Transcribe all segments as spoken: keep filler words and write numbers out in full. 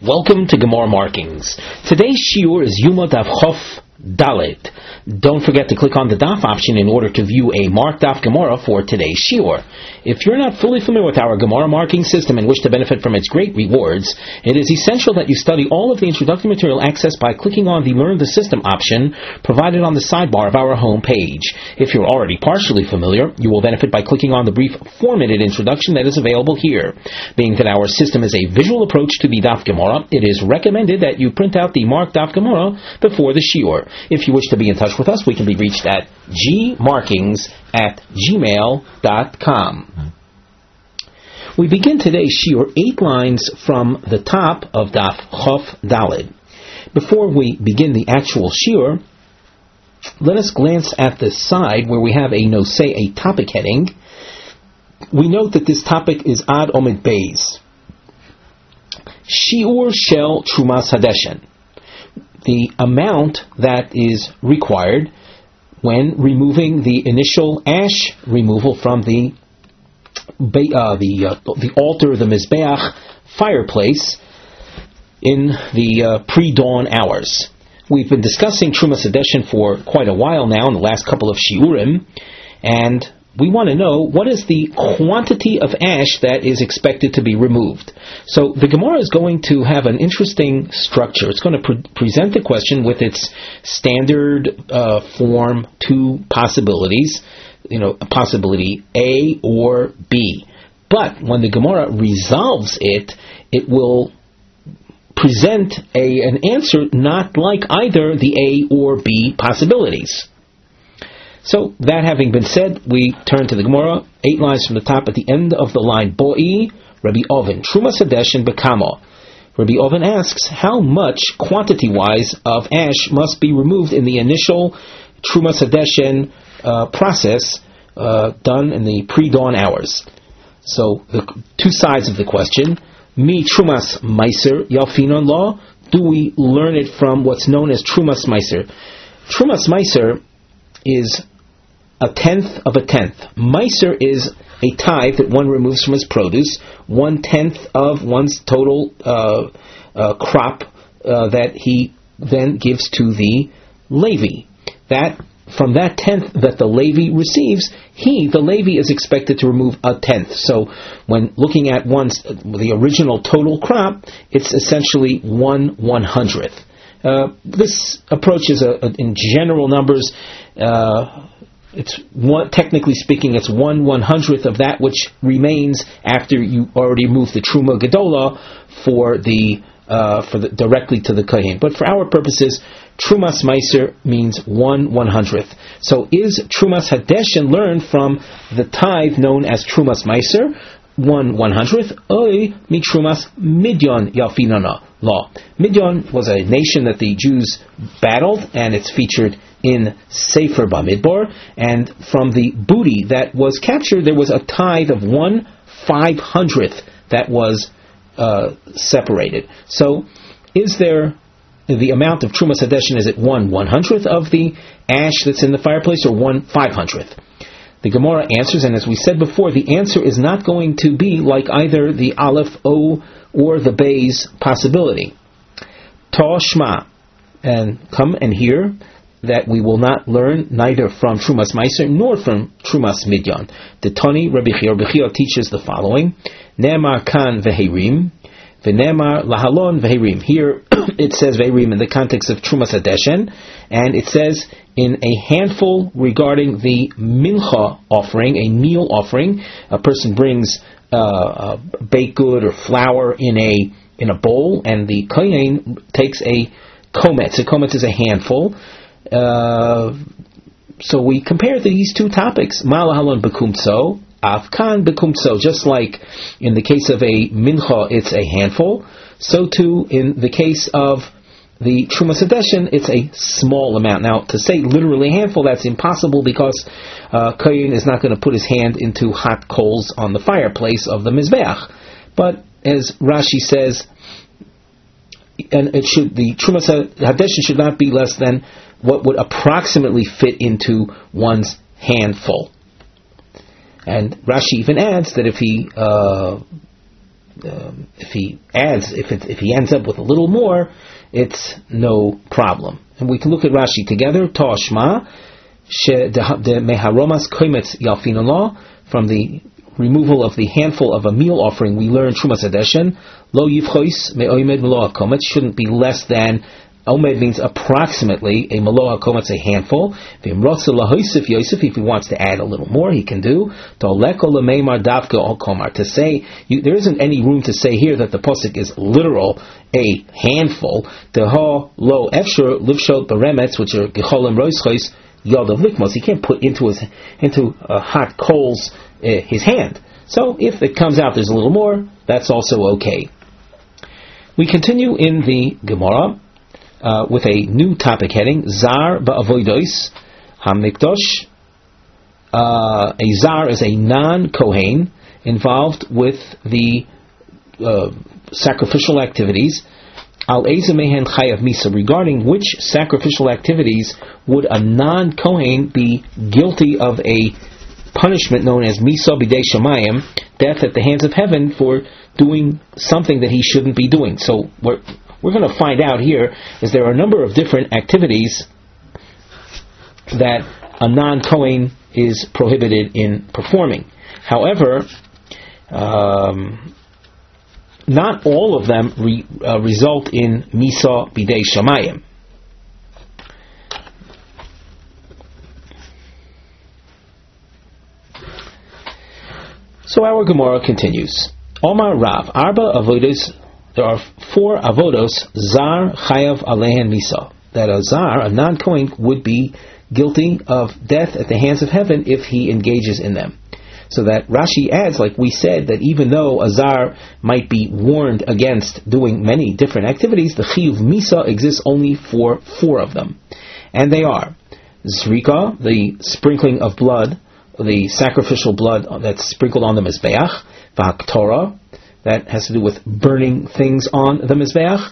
Welcome to Gemara Markings. Today's shiur is Yuma Daf Chof Dalet. Don't forget to click on the Daf option in order to view a marked Daf Gemara for today's shiur. If you're not fully familiar with our Gemara marking system and wish to benefit from its great rewards, it is essential that you study all of the introductory material accessed by clicking on the Learn the System option provided on the sidebar of our home page. If you're already partially familiar, you will benefit by clicking on the brief four-minute introduction that is available here. Being that our system is a visual approach to the Daf Gemara, it is recommended that you print out the marked Daf Gemara before the shiur. If you wish to be in touch with us, we can be reached at gmarkings at gmail dot com. We begin today's shiur eight lines from the top of Daf Chof Daled. Before we begin the actual shiur, let us glance at the side where we have a nosei, a topic heading. We note that this topic is Ad Omid Beis. Shiur Shel Trumas Hadeshen. The amount that is required when removing the initial ash removal from the uh, the uh, the altar, the mizbeach fireplace in the uh, pre-dawn hours. We've been discussing Trumas Hadeshen for quite a while now, in the last couple of shiurim, and we want to know what is the quantity of ash that is expected to be removed. So the Gemara is going to have an interesting structure. It's going to pre- present the question with its standard uh, form, two possibilities, you know, possibility A or B. But when the Gemara resolves it, it will present a an answer not like either the A or B possibilities. So, that having been said, we turn to the Gemara, eight lines from the top at the end of the line, Boi, Rabbi Oven, Trumas Hadeshen Bekamo. Rabbi Oven asks, how much, quantity-wise, of ash must be removed in the initial Trumas Hadeshen uh, process uh, done in the pre-dawn hours? So, the two sides of the question, Mi Trumas Meiser Yalfinon Law, do we learn it from what's known as Trumas Meiser? Trumas Meiser is a tenth of a tenth. Meiser is a tithe that one removes from his produce, one tenth of one's total uh, uh, crop uh, that he then gives to the Levi. That from that tenth that the Levi receives, he, the Levi, is expected to remove a tenth. So when looking at one's the original total crop, it's essentially one one hundredth. Uh, this approach is a, a, in general numbers. Uh, It's one, technically speaking, it's one one hundredth of that which remains after you already moved the Truma Gedola for the uh, for the directly to the Kohen. But for our purposes, Trumas Meiser means one one hundredth. So is Trumas Hadeshen learned from the tithe known as Trumas Meiser, one one hundredth, Oy mi Trumas Midyon Yalfinana law. Midyon was a nation that the Jews battled, and it's featured in Sefer Bamidbar, and from the booty that was captured, there was a tithe of one five hundredth that was uh, separated. So, is there the amount of Trumas Hadeshen? Is it one one hundredth of the ash that's in the fireplace, or one five hundredth? The Gemara answers, and as we said before, the answer is not going to be like either the Aleph, O, or the Beis possibility. Toshma, and come and hear that we will not learn neither from Trumas Meiser nor from Trumas Midyan. The Tani Rabbi Chia, Rabbi Chia teaches the following: Ne'emar kan veherim, v'ne'emar lahalon veherim. Here it says veherim in the context of Trumas Hadeshen, and it says in a handful regarding the mincha offering, a meal offering. A person brings uh, a baked good or flour in a in a bowl, and the kohen takes a kometz. A kometz is a handful. Uh, so we compare these two topics. Malahalon bekumtso, afkan bekumtso. Just like in the case of a mincha, it's a handful. So too in the case of the Trumas Hadeshen, it's a small amount. Now, to say literally a handful, that's impossible, because uh, Kohen is not going to put his hand into hot coals on the fireplace of the mizbeach. But as Rashi says, and it should the Trumas Hadeshen should not be less than what would approximately fit into one's handful. And Rashi even adds that if he uh, um, if he adds, if it, if he ends up with a little more, it's no problem. And we can look at Rashi together. Toshma she de meharomas koimetz yalfin law, from the removal of the handful of a meal offering, we learn Trumas Hadeshen lo yivchois me'oimed meloah kometz, shouldn't be less than. Omed means approximately a meloah kometz, a handful. If he wants to add a little more, he can do. To say, you, there isn't any room to say here that the pasuk is literal, a handful. Lo efshur livshot beremetz, which are gecholim roischos yadav likmos. He can't put into his into uh, hot coals uh, his hand. So if it comes out there's a little more, that's also okay. We continue in the Gemara. Uh, with a new topic heading, Zar ba'avodos hamikdosh. Uh, a Zar is a non-Kohen involved with the uh, sacrificial activities. Al eze mehen chayav misa. Regarding which sacrificial activities would a non-Kohen be guilty of a punishment known as misa b'dei shamayim, death at the hands of heaven, for doing something that he shouldn't be doing. So we're We're going to find out here is there are a number of different activities that a non-Kohen is prohibited in performing. However, um, not all of them re, uh, result in Misa Bidei Shamayim. So our Gemara continues. Omar Rav, Arba Avodas. There are four avodos, zar chayav alehen misa, that a zar, a non-Kohen, would be guilty of death at the hands of heaven if he engages in them. So that Rashi adds, like we said, that even though a zar might be warned against doing many different activities, the chiyuv misa exists only for four of them. And they are zrika, the sprinkling of blood, the sacrificial blood that's sprinkled on the mizbeach, v'haktorah, that has to do with burning things on the mizbeach.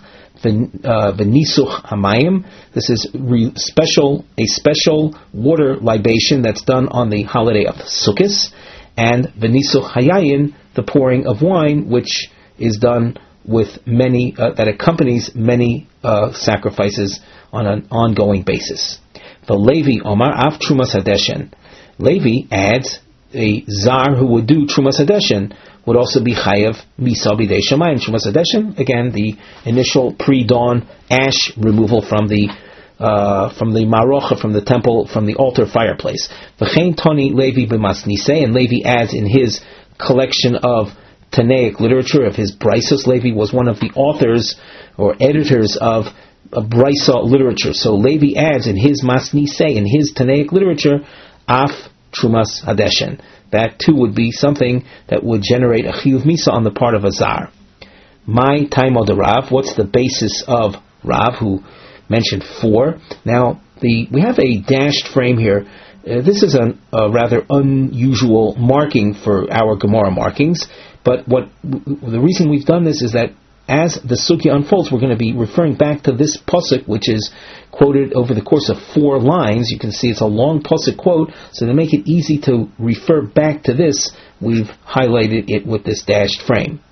V'nisuch hamayim. This is re- special, a special water libation that's done on the holiday of Sukkot. And v'nisuch hayayin, the pouring of wine, which is done with many, uh, that accompanies many uh, sacrifices on an ongoing basis. The Levi Omar af Trumas Hadeshen. Levi adds a zar who would do Trumas Hadeshen would also be chayav misa b'dei shamayim. Trumas Hadeshen, again, the initial pre-dawn ash removal from the uh, from the marocha, from the temple, from the altar fireplace. V'chein toni Levi b'masnisei, and Levi adds in his collection of Tanaic literature, of his Braisos. Levi was one of the authors or editors of a Braisa literature. So Levi adds in his masnisei, in his Tanaic literature, af Trumas Hadeshen. That too would be something that would generate a chiyuv misa on the part of a zar. My taimo de Rav, what's the basis of Rav, who mentioned four? Now, the we have a dashed frame here. Uh, this is a, a rather unusual marking for our Gemara markings, but what the reason we've done this is that as the sugya unfolds, we're going to be referring back to this pasuk, which is quoted over the course of four lines. You can see it's a long pasuk quote, so to make it easy to refer back to this, we've highlighted it with this dashed frame.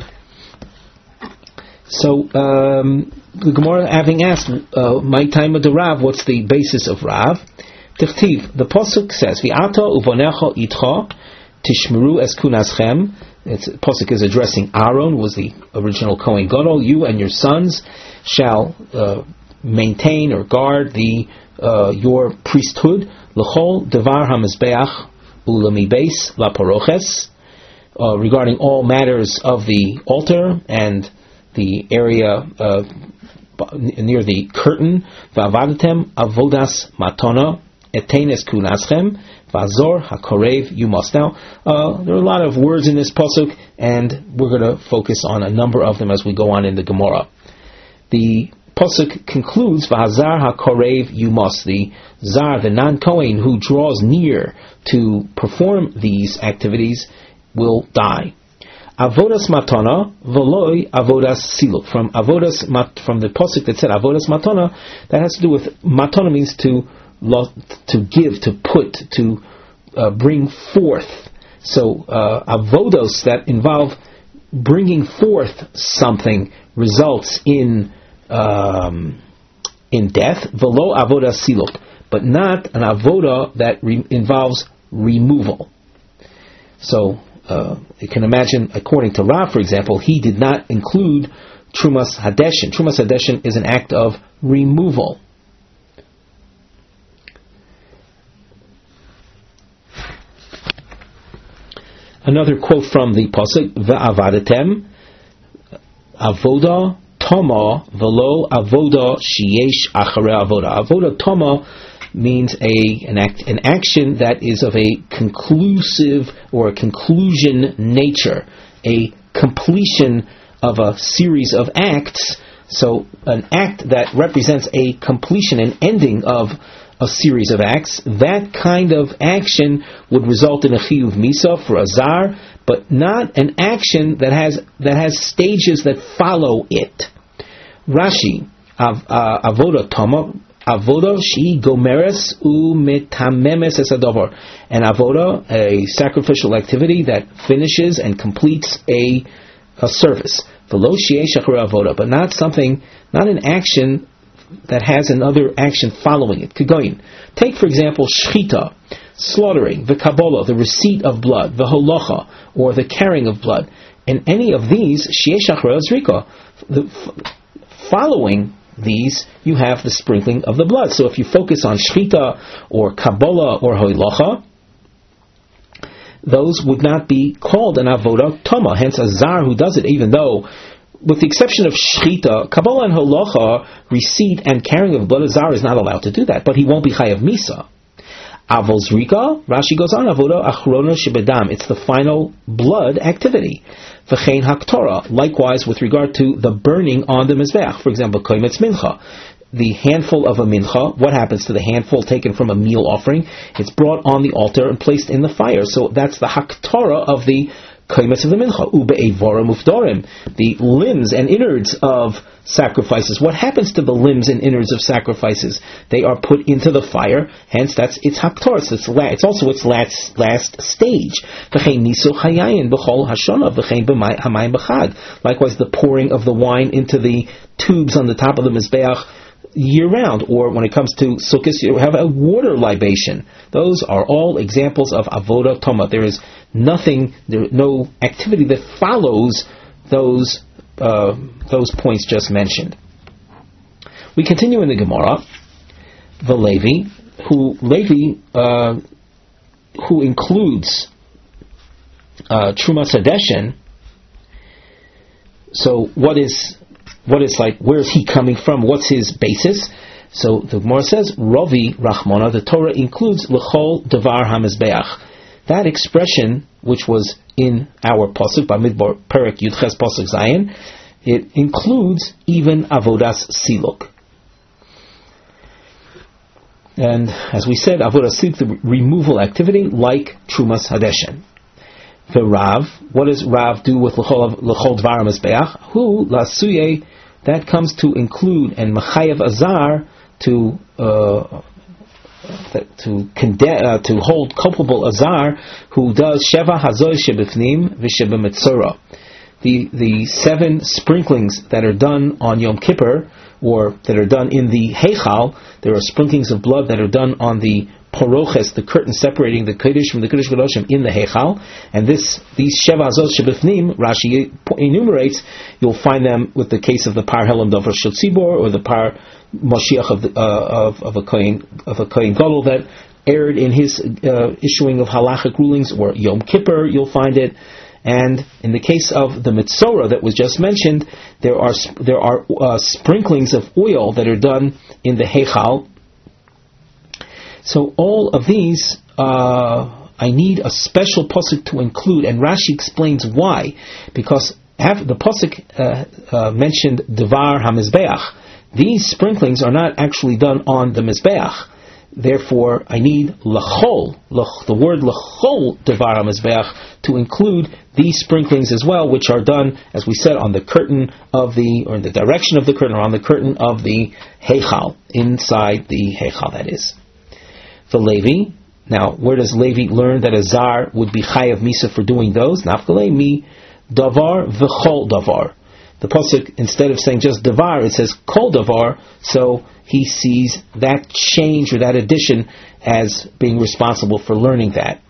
So, um, the Gemara, having asked, uh, my time of the Rav, what's the basis of Rav? Tichtiv, the pasuk says, V'ata uvonecha itcha tishmeru es kunaschem. It's, pasuk is addressing Aaron, who was the original Kohen Gadol. You and your sons shall uh, maintain or guard the uh, your priesthood. L'chol devar hamizbeach ulami beis la paroches, regarding all matters of the altar and the area uh, near the curtain. V'avadatem avodas matona etenes kunaschem. Vazor hakorev, you must. Now, uh, there are a lot of words in this pasuk, and we're going to focus on a number of them as we go on in the Gemara. The pasuk concludes, Vazar hakorev, you must. The zar, the non-Kohen who draws near to perform these activities, will die. Avodas matana, veloi avodas siluk. From avodas mat, from the pasuk that said avodas matana, that has to do with matana means to to give, to put, to uh, bring forth. So uh, avodos that involve bringing forth something results in um, in death, velo avoda siluk, but not an avoda that re- involves removal. So uh, you can imagine, according to Rav, for example, he did not include Trumas Hadeshin. Trumas Hadeshin is an act of removal. Another quote from the pasuk: "Ve'avadetem avoda toma velo avoda sheyesh acharei avoda." Avoda toma means a an act an action that is of a conclusive or a conclusion nature, a completion of a series of acts. So an act that represents a completion, an ending of a series of acts, that kind of action would result in a chiyuv misa for a zar, but not an action that has that has stages that follow it. Rashi, av, uh, avoda toma, avoda she gomeres u metamemes es hadavar, an avoda, a sacrificial activity that finishes and completes a a service. V'lo sheyesh acharei avoda, but not something, not an action that has another action following it. Kegoyin. Take, for example, shchita, slaughtering, the kabbalah, the receipt of blood, the holacha, or the carrying of blood. And any of these, sheyesh acharei zrika, following these, you have the sprinkling of the blood. So if you focus on shchita, or kabbalah, or holacha, those would not be called an avoda toma. Hence, a zar who does it, even though, with the exception of shchita, kabbalah and holacha, receipt and carrying of blood, a zar is not allowed to do that, but he won't be chayav misa. Avol zrika, Rashi goes on, avoda achrona shebedam, it's the final blood activity. V'chein haktorah, likewise with regard to the burning on the mizbeach. For example, koimetz mincha, the handful of a mincha, what happens to the handful taken from a meal offering? It's brought on the altar and placed in the fire. So that's the haktorah of the koimetz of the mincha. Ube'evora mufdorim, the limbs and innards of sacrifices. What happens to the limbs and innards of sacrifices? They are put into the fire. Hence, that's its haktorah. It's, it's also its last last stage. Likewise, the pouring of the wine into the tubes on the top of the mizbeach year-round, or when it comes to sukkahs, you have a water libation. Those are all examples of avoda toma. There is nothing, there no activity that follows those uh, those points just mentioned. We continue in the Gemara. The Levi, who Levi, uh, who includes uh, Trumas Hadeshin. So, what is What is like, where is he coming from? What's his basis? So the Gemara says, Ravi Rachmana, the Torah includes L'chol Devar HaMizbeach. That expression, which was in our Pasuk, by Midbar Perek Yudches Pasuk Zayin, it includes even Avodas Siluk. And as we said, Avodas Siluk, the removal activity, like Trumas Hadeshin. The Rav, what does Rav do with L'chol Devar HaMizbeach? Who, Lasuye, that comes to include and Machayev Azar to uh, to condemn, uh, to hold culpable Azar who does Sheva Hazor Shebifnim V'Shebemitzora. The the seven sprinklings that are done on Yom Kippur, or that are done in the Heichal, there are sprinklings of blood that are done on the Poroches, the curtain separating the Kodesh from the Kodesh Kodoshim in the Heichal, and this these Sheva Azot Shebifnim, Rashi enumerates, you'll find them with the case of the Par Helam Dover Shel Tzibor, or the Par Moshiach of the, uh, of of a Kohen of a Kohen Gadol that erred in his uh, issuing of halachic rulings, or Yom Kippur, you'll find it. And in the case of the Mitzorah that was just mentioned, there are there are uh, sprinklings of oil that are done in the Heichal. So all of these, uh, I need a special pasuk to include, and Rashi explains why. Because the pasuk uh, uh, mentioned Devar HaMizbeach. These sprinklings are not actually done on the Mizbeach. Therefore, I need L'chol, the word L'chol Devar HaMizbeach, to include these sprinklings as well, which are done, as we said, on the curtain of the, or in the direction of the curtain, or on the curtain of the Heichal, inside the Heichal, that is. The Levi, now where does Levi learn that a zar would be chayav misa for doing those? Nafkalei mi davar v'chol davar. The pasuk, instead of saying just davar, it says kol davar, so he sees that change or that addition as being responsible for learning that.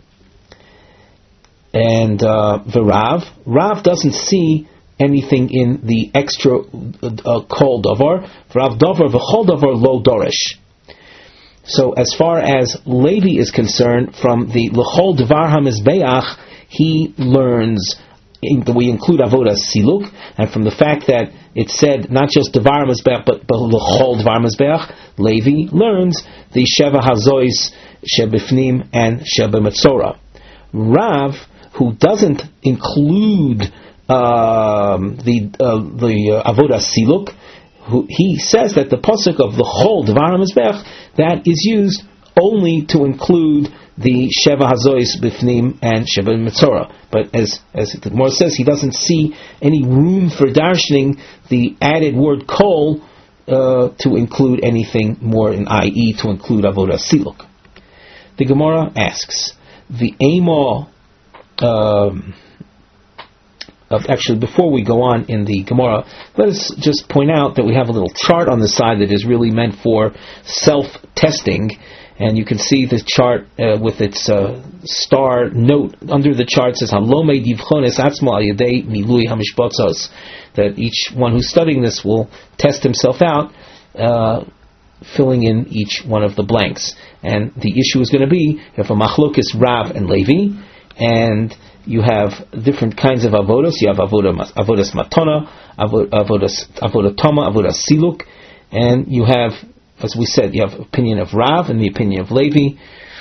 And uh, the Rav, Rav doesn't see anything in the extra uh, kol davar. Rav davar v'chol davar lo dorish. So as far as Levi is concerned, from the l'chol dvar hamizbeach, he learns. We include avodas siluk, and from the fact that it said not just dvar hamizbeach but l'chol dvar hamizbeach, Levi learns the sheva hazois shebifnim and shebemetzora. Rav, who doesn't include um, the uh, the uh, avodas siluk, who, he says that the pasuk of the chol dvar hamizbeach, that is used only to include the sheva hazois bifnim and sheva metzora. But as as the Gemara says, he doesn't see any room for darshaning the added word kol uh, to include anything more, in that is to include avodas siluk. The Gemara asks, the amo. Um, Actually, before we go on in the Gemara, let us just point out that we have a little chart on the side that is really meant for self-testing, and you can see the chart uh, with its uh, star note under the chart says Halome divchones atzmo al yedei milui hamishpotzos, that each one who's studying this will test himself out, uh, filling in each one of the blanks. And the issue is going to be if a machlokes Rav and Levi, and you have different kinds of avodas. You have avodas, avodas matona, avodas, avodah toma, avodas siluk, and you have, as we said, you have opinion of Rav and the opinion of Levi,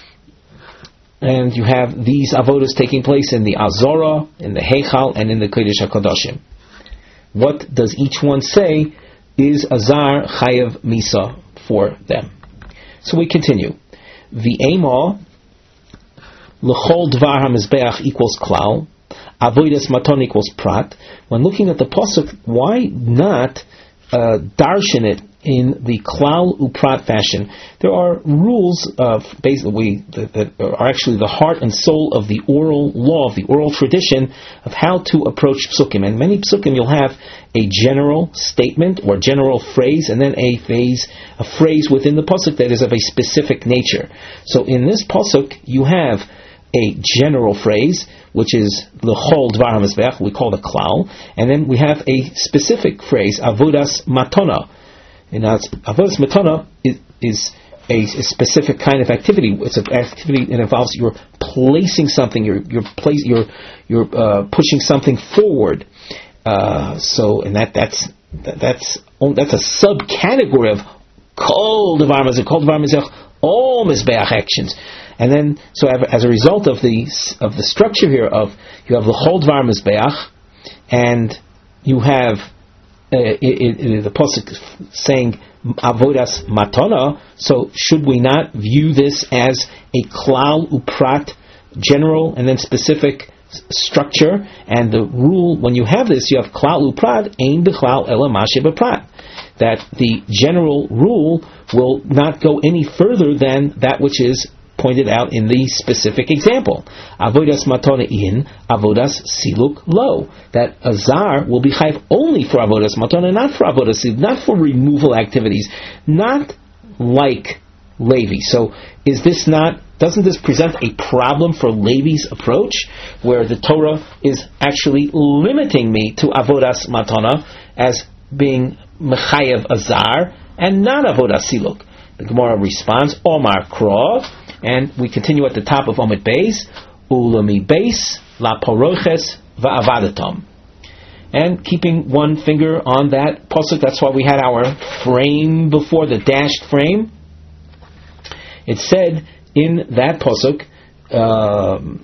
and you have these avodas taking place in the Azora, in the Heichal, and in the Kodesh HaKadoshim. What does each one say is Azar Chayav Misa for them? So we continue. V'ema L'chol dvar hamizbeach equals klal, avodas maton equals prat. When looking at the pasuk, why not uh, darshan it in the klal uprat fashion? There are rules of basically that, that are actually the heart and soul of the oral law, of the oral tradition of how to approach psukim. And many psukim you'll have a general statement or general phrase, and then a phrase, a phrase within the pasuk that is of a specific nature. So in this pasuk, you have a general phrase, which is l'chol dvar hamizbeach, we call the klal, and then we have a specific phrase, avodas matona. And now, avodas matona is, is a, a specific kind of activity. It's an activity that involves you're placing something, you're you're place, you're you're uh, pushing something forward. Uh, so, and that that's that's that's a subcategory of kol dvar hamizbeach, kol dvar hamizbeach, all mizbeach actions. And then, so as a result of the of the structure here of you have the chol dvar mizbeach, and you have uh, it, it, the pasuk saying avodas matona. So should we not view this as a klal uprat, general and then specific structure? And the rule when you have this, you have klal uprat ein b'chlal ela mashe b'prat, that the general rule will not go any further than that which is pointed out in the specific example. Avodas matona in, avodas siluk lo. That azar will be chayv only for avodas matona, not for avodas siluk, not for removal activities, not like Levi. So is this not, doesn't this present a problem for Levi's approach, where the Torah is actually limiting me to avodas matona as being mechayev azar and not avodas siluk? The Gemara responds, Omar Krov, and we continue at the top of Omid Beis, Ulami Beis, La Poroches, Va'avadatom. And keeping one finger on that pasuk, that's why we had our frame before, the dashed frame. It said in that pasuk, um,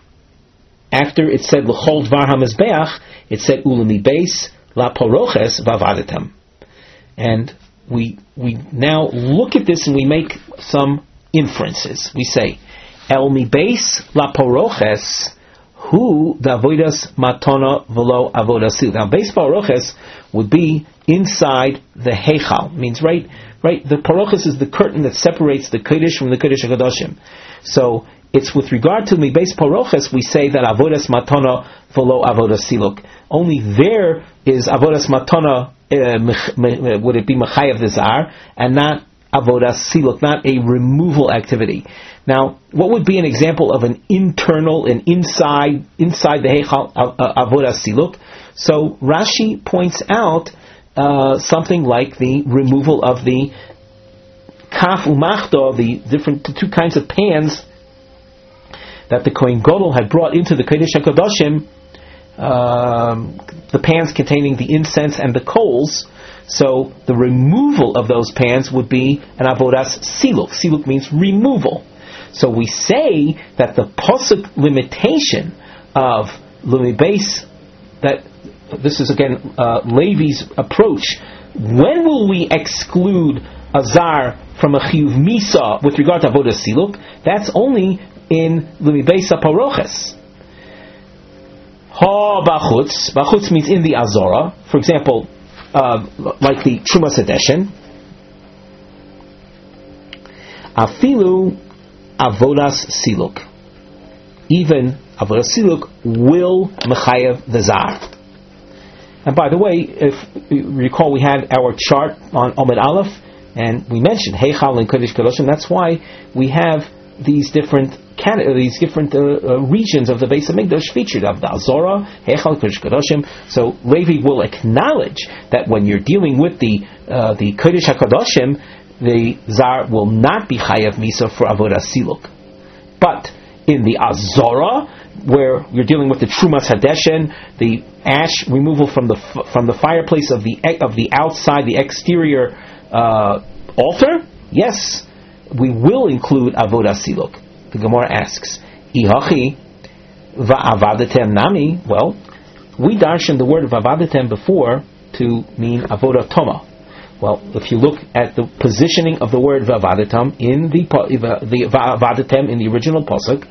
after it said L'chol Dvar HaMizbeach, it said Ulami Beis, La Poroches, Va'avadatom. And we we now look at this and we make some inferences. We say, El mi beis la poroches hu davodas matona velo avodasil. Now, beis poroches would be inside the heichal. Means right, right. The poroches is the curtain that separates the kodesh from the kodesh hakadoshim. So, it's with regard to mibeis paroches we say that avodas matana v'lo avodas siluk. Only there is avodas matana, uh, would it be mechayev the zar, and not avodas siluk, not a removal activity. Now, what would be an example of an internal, an inside, inside the heichal uh, avodas siluk? So Rashi points out uh, something like the removal of the kaf umachto, the different the two kinds of pans that the Kohen Gadol had brought into the Kodesh HaKadoshim, um, the pans containing the incense and the coals. So the removal of those pans would be an avodas siluk. Siluk means removal. So we say that the posuk limitation of lumibeis, that this is again uh, Levi's approach. When will we exclude a zar from a chiyuv misa with regard to avodas siluk? That's only in lumibeis paroches. Ha bachutz. Bachutz means in the azora. For example, uh, like the Trumas Hadeshen. Afilu avodas siluk. Even avodas siluk will mechayev the zar. And by the way, if you recall, we had our chart on Omid Aleph, and we mentioned Heichal and Kodesh Kadoshim. That's why we have these different these different uh, uh, regions of the Beis Hamikdash featured, of the Azora, Heichal, Kodesh Kadoshim. So Levi will acknowledge that when you're dealing with the uh, the Kodesh HaKadoshim, the zar will not be chayav misa for avodas siluk. But in the Azora, where you're dealing with the Trumas Hadeshen, the ash removal from the from the fireplace of the of the outside, the exterior uh, altar, yes, we will include avodas siluk. The Gemara asks, Ihachi va'avadetem nami. Well, we darshan the word of avadetem before to mean avodah toma. Well, if you look at the positioning of the word va'avadetem in the the va'avadetem in the original pasuk,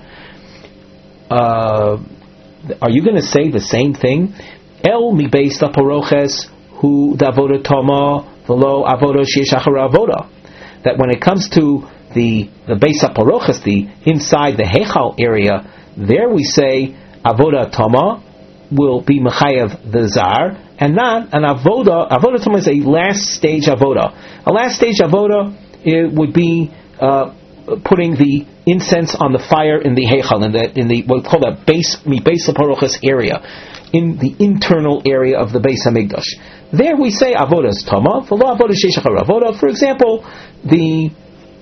uh, are you going to say the same thing? El mibeis paroches hu davodah toma v'lo avodah sheyesh achar avodah. That when it comes to the the beis paroches, the inside the heichal area, there we say avodah toma will be mechayev the zar, and not an avodah. Avodah toma is a last stage avodah. A last stage avodah, it would be uh, putting the incense on the fire in the heichal, in the in the what we call the base mi beis paroches area, in the internal area of the Beis Hamikdash. There we say avodas toma, v'lo avodah sheish achar avodah. For example, the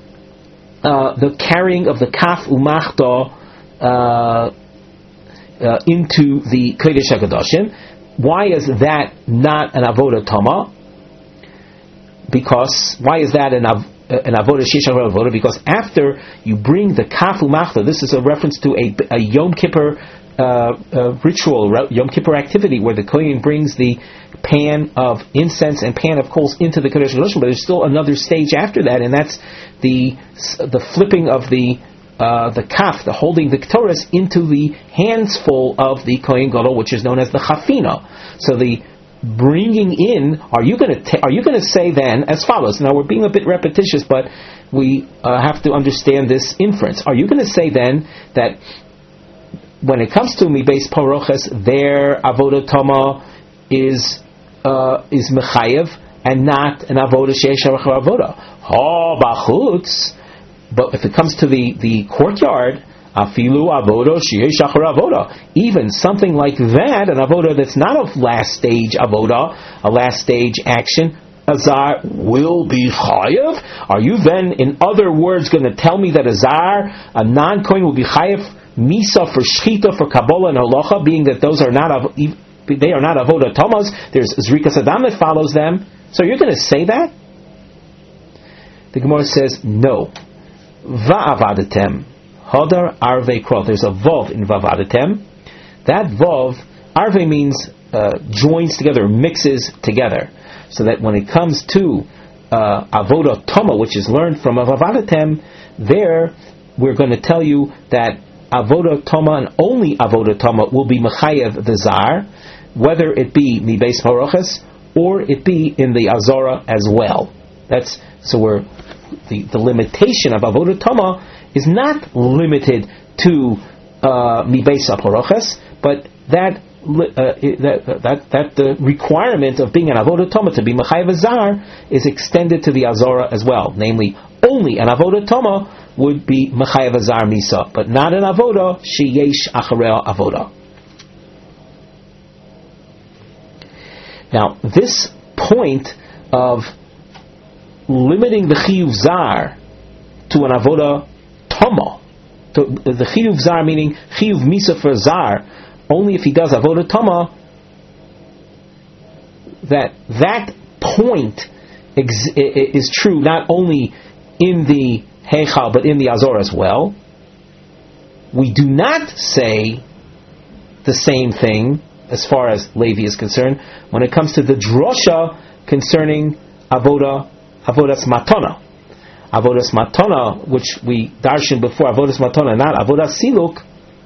uh, the carrying of the kaf umachta uh, uh, into the Kodesh HaKadoshim. Why is that not an avodah toma? Because why is that an av- an avodah sheish achar avodah? Because after you bring the kaf umachta, this is a reference to a, a Yom Kippur uh, uh, ritual, Yom Kippur activity, where the Kohen brings the pan of incense and pan of coals into the Kodesh HaKadoshim, but there's still another stage after that, and that's the the flipping of the uh, the kaf, the holding the Ketores into the hands full of the Kohen Gadol, which is known as the chafina. So the bringing in, are you going to ta- are you going to say then as follows? Now we're being a bit repetitious, but we uh, have to understand this inference. Are you going to say then that when it comes to mibeis paroches, their avodah toma is uh, is mechayev and not an avodah sheish achar avodah? Ha bachutz. But if it comes to the, the courtyard, afilu avodah sheish achar avodah, even something like that, an avodah that's not a last stage avodah, a last stage action, a zar will be chayev. Are you then, in other words, going to tell me that a zar, a non-kohen, will be chayev misa for shchita, for kabbalah and halacha, being that those are not av- they are not avodah tomas? There's zrikas adam that follows them. So you're going to say that? The Gemara says no. Va'avadetem hadar arve krol. There's a vav in va'avadetem. That vav, arve means uh, joins together, mixes together, so that when it comes to uh, avodah toma, which is learned from va'avadetem, there we're going to tell you that avodah toma and only avodah toma will be mechayev the zar, whether it be mibeis paroches or it be in the azora as well. That's so we're the, the limitation of avodah toma is not limited to uh, Mibeis HaPoroches, but that uh, that that that the requirement of being an Avodah Toma to be Mechayev Zar is extended to the Azora as well. Namely, only an Avodah Toma would be Mechayev Zar Misa, but not an Avodah Sheyesh Acharei Avodah. Now, this point of limiting the Chiyuv Zar to an Avodah Toma, to the Chiyuv Zar meaning Chiyuv Misa for Zar, only if he does Avodah Toma, that that point ex- is true not only in the Heichal but in the Azor as well. We do not say the same thing as far as Levi is concerned when it comes to the drosha concerning Avodah Avodas Matana. Avodas Matana, which we darshan before, Avodas Matana, not Avodas Siluk.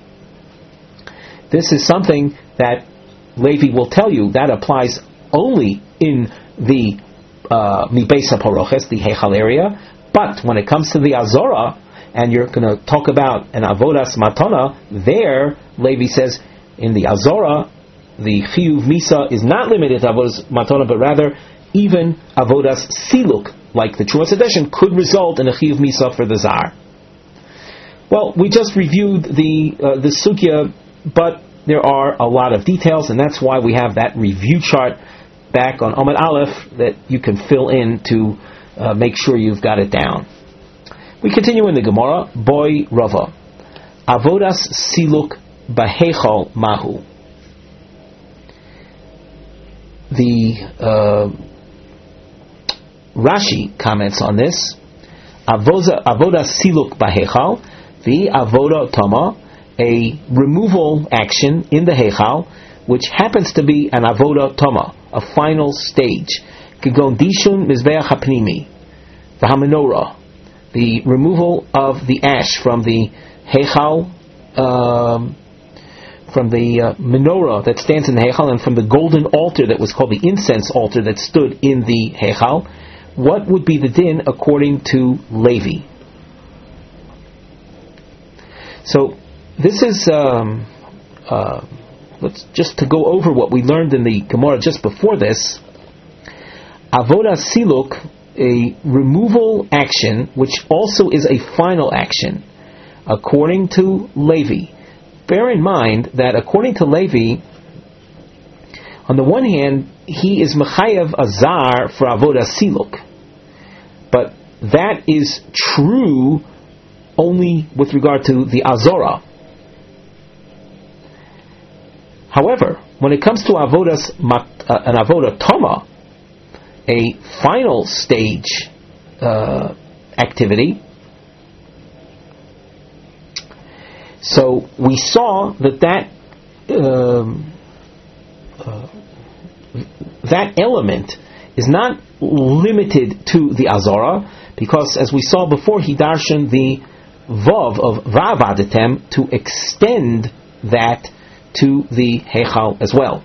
This is something that Levi will tell you that applies only in the uh, Mibeis HaPoroches, the Heichal area. But when it comes to the Azora, and you're going to talk about an Avodas Matana, there Levi says in the Azora, the Chiyuv Misa is not limited to Avodas Matana, but rather even Avodas Siluk, like the Truma Sedeshin, could result in a Chiyuv Misa for the Zar. Well, we just reviewed the uh, the Sugya, but there are a lot of details, and that's why we have that review chart back on Amud Aleph that you can fill in to uh, make sure you've got it down. We continue in the Gemara. Boy Rava, Avodas Siluk Bahechal Mahu. The uh, Rashi comments on this. Avoda, avoda siluk bahechal, the avoda toma, a removal action in the hechal, which happens to be an avoda toma, a final stage. Kigon dishun mizbeach hapnimi, the hamenorah, the removal of the ash from the hechal, um, from the uh, menorah that stands in the hechal, and from the golden altar that was called the incense altar that stood in the hechal. What would be the din according to Levi? So this is um, uh, let's just to go over what we learned in the Gemara just before this. Avodah siluk, a removal action, which also is a final action, according to Levi. Bear in mind that according to Levi, on the one hand, he is mechayev azar for avodah siluk, but that is true only with regard to the azora. However, when it comes to avodas mat, uh, an avodah toma, a final stage uh, activity, so we saw that that um, uh, that element is not limited to the Azora, because as we saw before, he darshan the Vav of Va'avadetem to extend that to the Heichal as well.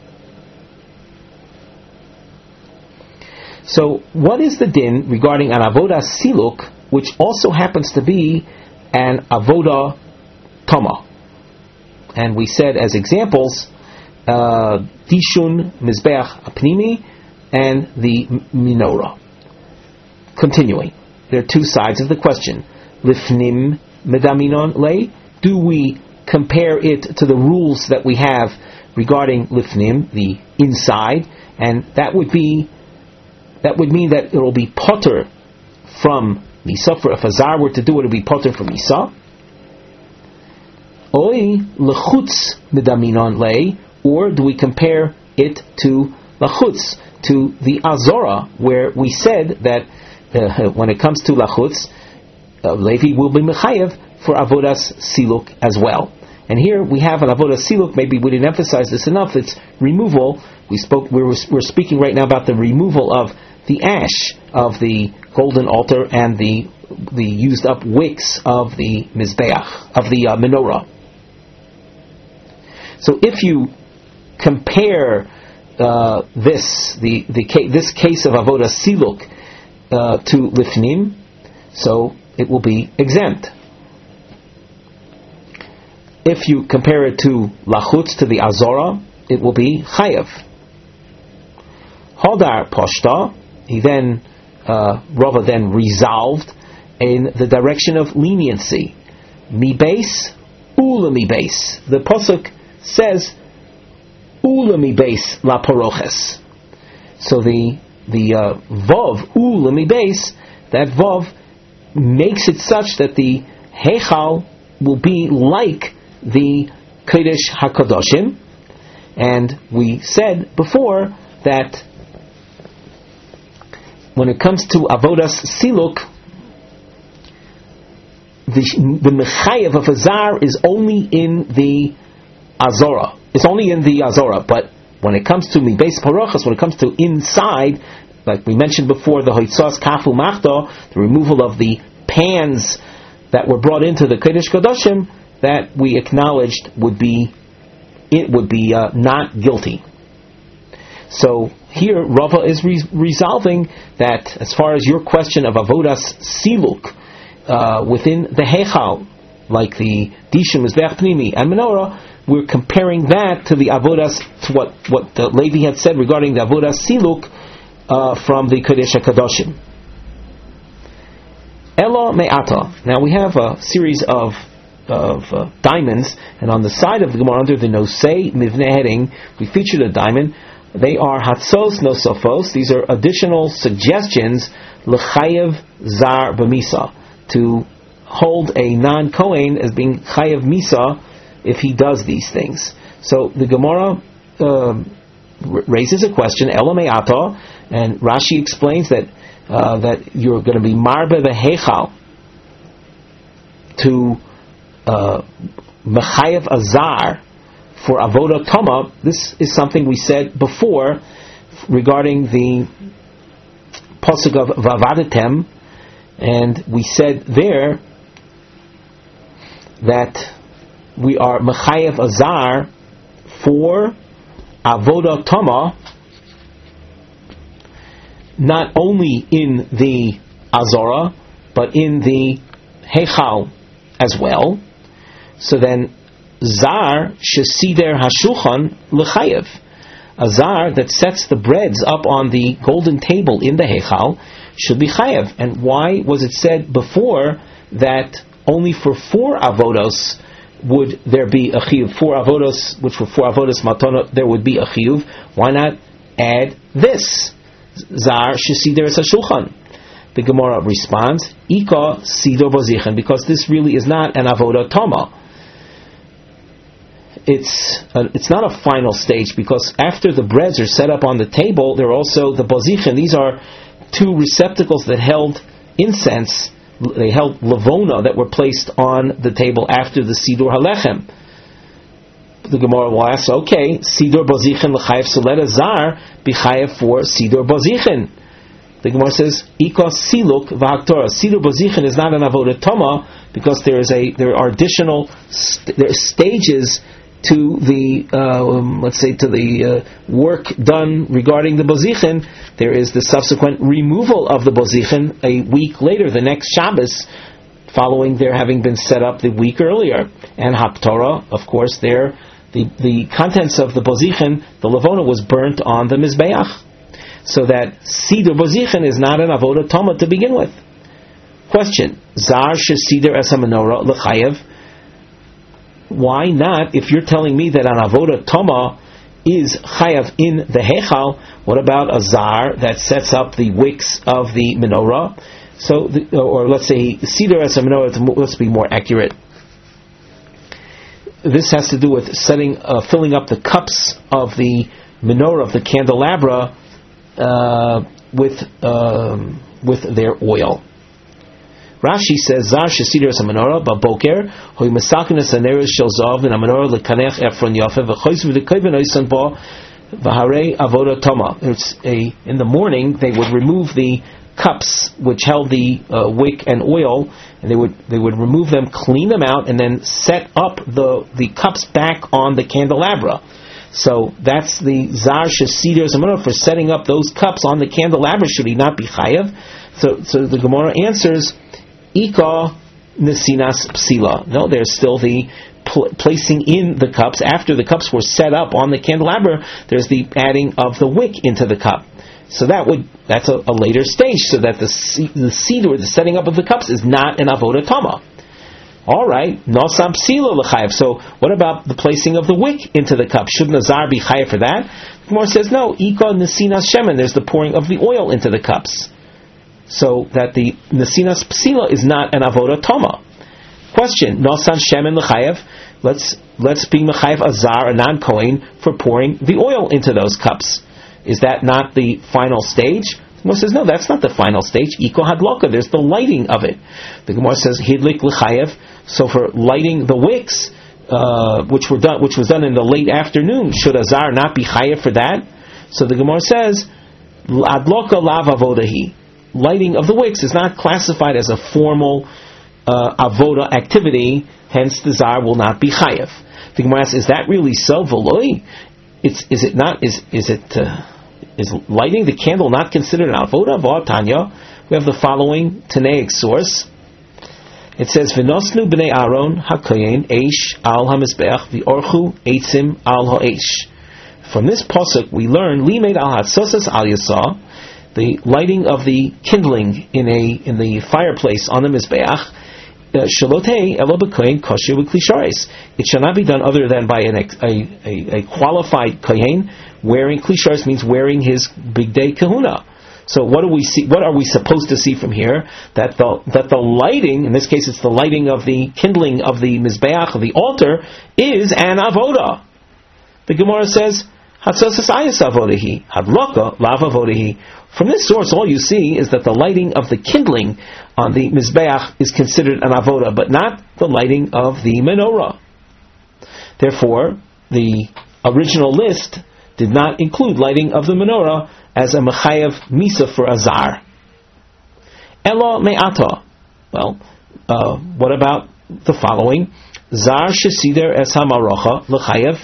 So what is the din regarding an Avodah Siluk, which also happens to be an Avodah Toma? And we said as examples, uh, Dishun Mizbeach Apnimi and the Menorah. Continuing, there are two sides of the question. Lifnim Medaminon Le, do we compare it to the rules that we have regarding Lifnim, the inside, and that would be that would mean that it will be potter from Misa. For if a Zar were to do it, it would be potter from Misa. Oi lechutz medaminon le, or do we compare it to lachutz, to the Azora, where we said that uh, when it comes to lachutz, uh, Levi will be mechayev for avodas siluk as well. And here we have an avodas siluk. Maybe we didn't emphasize this enough. It's removal. We spoke. We're, we're speaking right now about the removal of the ash of the golden altar and the the used up wicks of the mizbeach, of the uh, menorah. So if you compare uh, this the the ca- this case of avodah siluk uh, to lifnim, so it will be exempt. if you compare it to lachutz, to the azora, it will be chayav. Hodar poshta, he then, uh, Rava then resolved in the direction of leniency. Mi base, ula mi base. The pasuk says, ula mi base la paroches. So the the uh, vav, ula mi base, that vav makes it such that the heichal will be like the Kodesh HaKadoshim. And we said before that when it comes to avodas siluk, the the mechayev of a zar is only in the azora. It's only in the azora. But when it comes to mibeis parochas, when it comes to inside, like we mentioned before, the hoitzas kafu machta, the removal of the pans that were brought into the Kodesh Kadoshim, that we acknowledged would be it would be uh, not guilty. So here Rava is re- resolving that as far as your question of avodas siluk uh, within the heichal, like the dishim mizbeach pnimi and menorah, we're comparing that to the avodas, to what what the Levi had said regarding the avodas siluk uh, from the Kodesh HaKadoshim. Elo me'ata. Now we have a series of of uh, diamonds, and on the side of the Gemara under the Nosei Mivneh heading, we featured a diamond. They are Hatzos Nosofos. These are additional suggestions l'chayev zar b'misa, to hold a non-Kohen as being chayev misa if he does these things. So the Gemara uh, raises a question, Elo me'ata, and Rashi explains that uh, that you're going to be marbe the heichal to Uh, Mechayev Azar for Avodah Tama. This is something we said before regarding the pasuk of Vavadetem, and we said there that we are Mechayev Azar for Avodah Tama, not only in the Azora, but in the Heichal as well. So then, zar shesider hashulchan l'chayev, a zar that sets the breads up on the golden table in the heichal should be chayev. And why was it said before that only for four avodos would there be a chiyuv? Four avodos, which were four avodos matana, there would be a chiyuv. Why not add this zar shesider hashulchan? The Gemara responds, Ika sidor bozichan, because this really is not an avodah tama. It's a, it's not a final stage, because after the breads are set up on the table, there are also the bozichan. These are two receptacles that held incense. They held lavona that were placed on the table after the sidur halechem. The Gemara will ask, okay, sidur bozichan l'chayev, so let a zar be chayev for sidur bozichan. The Gemara says, "Ika siluk v'haktorah." Sidur bozichan is not an avodah tama, because there is a there are additional st- there are stages to the uh, um, let's say to the uh, work done regarding the bozichan. There is the subsequent removal of the bozichan a week later, the next Shabbos, following their having been set up the week earlier. And haptorah, of course, there the the contents of the bozichan, the lavona, was burnt on the mizbeach. So that Sidur Bozichan is not an Avodah Tama to begin with. Question: Zar shesider es hamenorah l'chayev. Why not? If you're telling me that an Avodah Tama is chayav in the heichal, what about a zar that sets up the wicks of the menorah? So, the, or let's say sider es hamenorah. Let's be more accurate. This has to do with setting, uh, filling up the cups of the menorah, of the candelabra, Uh, with um, with their oil. Rashi says, "Zar shesider es menorah baboker hoy mesakin es haneres shel zav in menorah lekanech efron yafe v'choyz v'dekayven oisan ba v'harei avodah tama." It's a in the morning they would remove the cups which held the uh, wick and oil, and they would they would remove them, clean them out, and then set up the the cups back on the candelabra. So that's the zar shesider es menorah for setting up those cups on the candelabra. Should he not be chayav? So, so the Gemara answers, Ika nesinas psila. No, there's still the pl- placing in the cups. After the cups were set up on the candelabra, there's the adding of the wick into the cup. So that would that's a, a later stage, so that the the siddur, the setting up of the cups, is not an avodah tama. All right, nosam psila l'chayev. So what about the placing of the wick into the cup? Should Nazar be chayev for that? The Gemara says no. Ika nesinas shemen. There's the pouring of the oil into the cups, so that the nesinas psila is not an avodah tama. Question: nosan shemen l'chayev. Let's let's be mechayev azar, a non-kohen, for pouring the oil into those cups. Is that not the final stage? The Gemara says no, that's not the final stage. Iko hadloka. There's the lighting of it. The Gemara says hidlik l'chayev. So for lighting the wicks, uh, which were done, which was done in the late afternoon, should Azar not be chayev for that? So the Gemara says, adloka lav avodahi. Lighting of the wicks is not classified as a formal uh, avoda activity. Hence, the Zar will not be chayev. The Gemara asks, is that really so? Voloi? It's is it not? Is is it uh, is lighting the candle not considered an avoda? V'atanya. We have the following Tanaic source. It says, "V'nosnu b'nei Aaron hakoyin eish al hamizbeach v'orchu eitzim al ha'eish." From this pasuk we learn limed al hatzosas al yasa, the lighting of the kindling in a in the fireplace on the mizbeach. Shalotei elo b'koyin kosher v'klisharis. It shall not be done other than by an, a, a, a qualified kohen wearing klisharis, means wearing his big day kahuna. So what do we see? What are we supposed to see from here? That the that the lighting, in this case, it's the lighting of the kindling of the mizbeach, of the altar, is an avoda. The Gemara says, "Hatzosas ayis avodahi, hadloka lav avodahi." From this source, all you see is that the lighting of the kindling on the mizbeach is considered an avoda, but not the lighting of the menorah. Therefore, the original list did not include lighting of the menorah as a mechayev misa for azar. Elo me'ata. Well, uh, what about the following? Zar shesider es hamarocha l'chayev.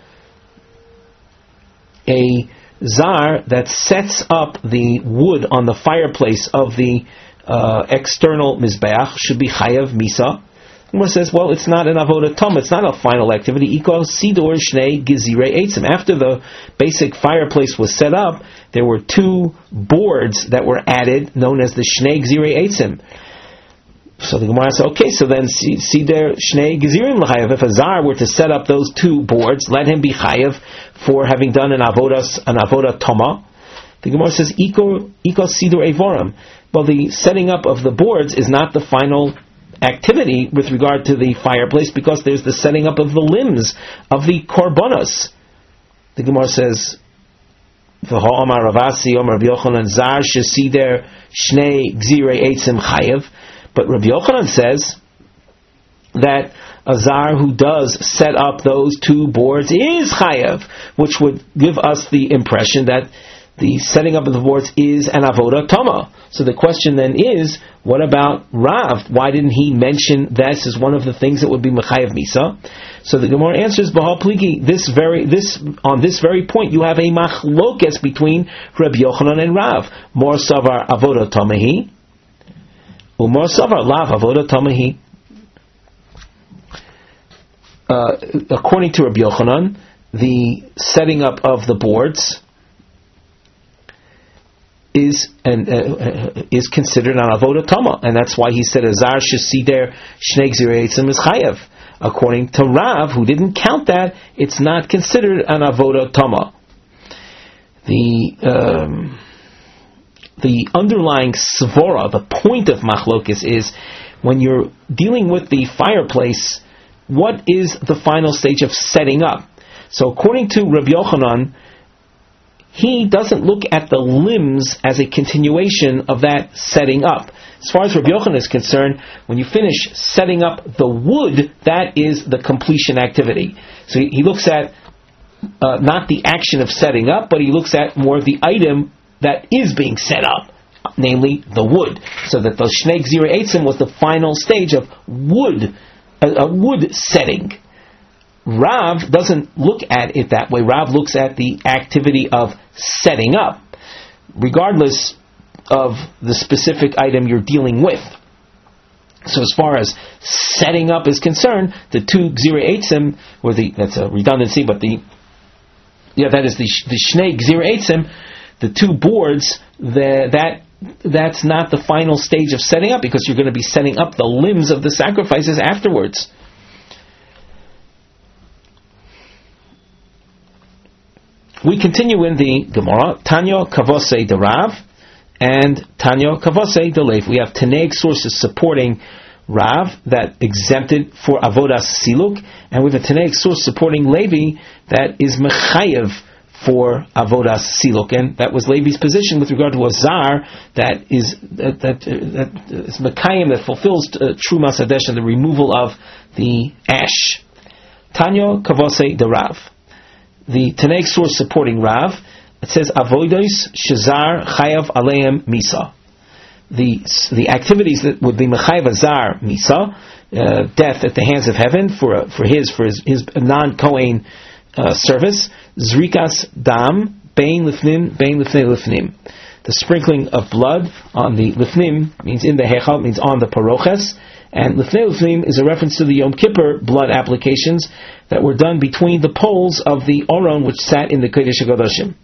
A zar that sets up the wood on the fireplace of the uh, external mizbeach should be chayev misa. Gemara says, well, it's not an avodah tom, it's not a final activity. Iko sidor shnei gizirei eitzim. After the basic fireplace was set up, there were two boards that were added, known as the shnei gizirei eitzim. So the Gemara says, okay, so then sidor shnei gizirim l'chayev. If a zar were to set up those two boards, let him be chayev for having done an avodah an avodah toma. The Gemara says, iko iko sidor evorim. Well, the setting up of the boards is not the final activity with regard to the fireplace, because there's the setting up of the limbs of the korbanos. The Gemara says, "V'ho amar Ravasi amar Rabbi Yochanan zar shesider shnei gzirei eitzim chayev." But Rabbi Yochanan says that a zar who does set up those two boards is chayev, which would give us the impression that the setting up of the boards is an avodah tama. So the question then is, what about Rav? Why didn't he mention this as one of the things that would be mechayev misa? So the Gemara answers, Bahal Pligi, this very this on this very point you have a machlokes between Rabbi Yochanan and Rav. Mor savar avodah tamahi, umor savar lav avodah tamahi. Uh, according to Rabbi Yochanan, the setting up of the boards is and uh, is considered an avodah tama, and that's why he said azar shesider shnei gzirei eitzim is chayev. According to Rav, who didn't count that, it's not considered an avodah tama. The um, the underlying svora, the point of machlokes, is when you're dealing with the fireplace, what is the final stage of setting up? So according to Rabbi Yochanan, he doesn't look at the limbs as a continuation of that setting up. As far as Rabbi Yochanan is concerned, when you finish setting up the wood, that is the completion activity. So he, he looks at uh, not the action of setting up, but he looks at more of the item that is being set up, namely the wood. So that the Shnei Gzirei Eitzim was the final stage of wood, a, a wood setting. Rav doesn't look at it that way. Rav looks at the activity of setting up, regardless of the specific item you're dealing with. So as far as setting up is concerned, the two Gzirei Eitzim, or the, that's a redundancy, but the, yeah, that is the, the Shnei Gzirei Eitzim, the two boards, the, that, that's not the final stage of setting up, because you're going to be setting up the limbs of the sacrifices afterwards. We continue in the Gemara, Tanya Kavosei de Rav, and Tanya Kavosei de Lev. We have Tanaic sources supporting Rav that exempted for Avodas Siluk, and we have a Tanaic source supporting Levi that is Mechayev for Avodas Siluk, and that was Levi's position with regard to a Zar that is that, that, that is Mekayim, that fulfills uh, Trumas Hadesh and the removal of the ash. Tanya Kavosei de Rav. The Tanaic source supporting Rav, it says Avodos Shazar Chayav Aleim Misa. The the activities that would be Mechayev Azar Misa, uh, death at the hands of heaven for uh, for his for his, his non-Kohen uh, service. Zrikas Dam Bein Lifnim Bein Lifnei Lifnim. The sprinkling of blood on the Lifnim means in the Hechal, means on the Paroches, and Lifnei Lifnim is a reference to the Yom Kippur blood applications that were done between the poles of the Oron which sat in the Kodesh HaKadoshim.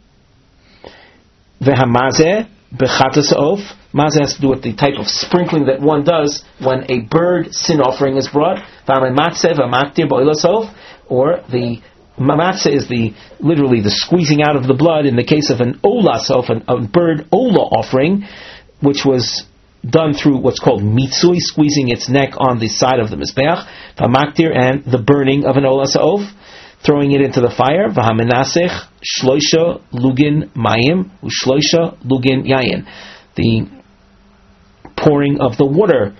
Vehamazeh Bechatas Of. Mazeh has to do with the type of sprinkling that one does when a bird sin offering is brought. V'amatzeh v'amaktir b'oilosov, or the matzeh is the literally the squeezing out of the blood in the case of an olasov, a bird ola offering, which was done through what's called mitzui, squeezing its neck on the side of the mizbeach. V'amaktir, and the burning of an olasov, throwing it into the fire. V'hamenasech shloisha lugin mayim u'shloisha lugin yayin. The pouring of the water.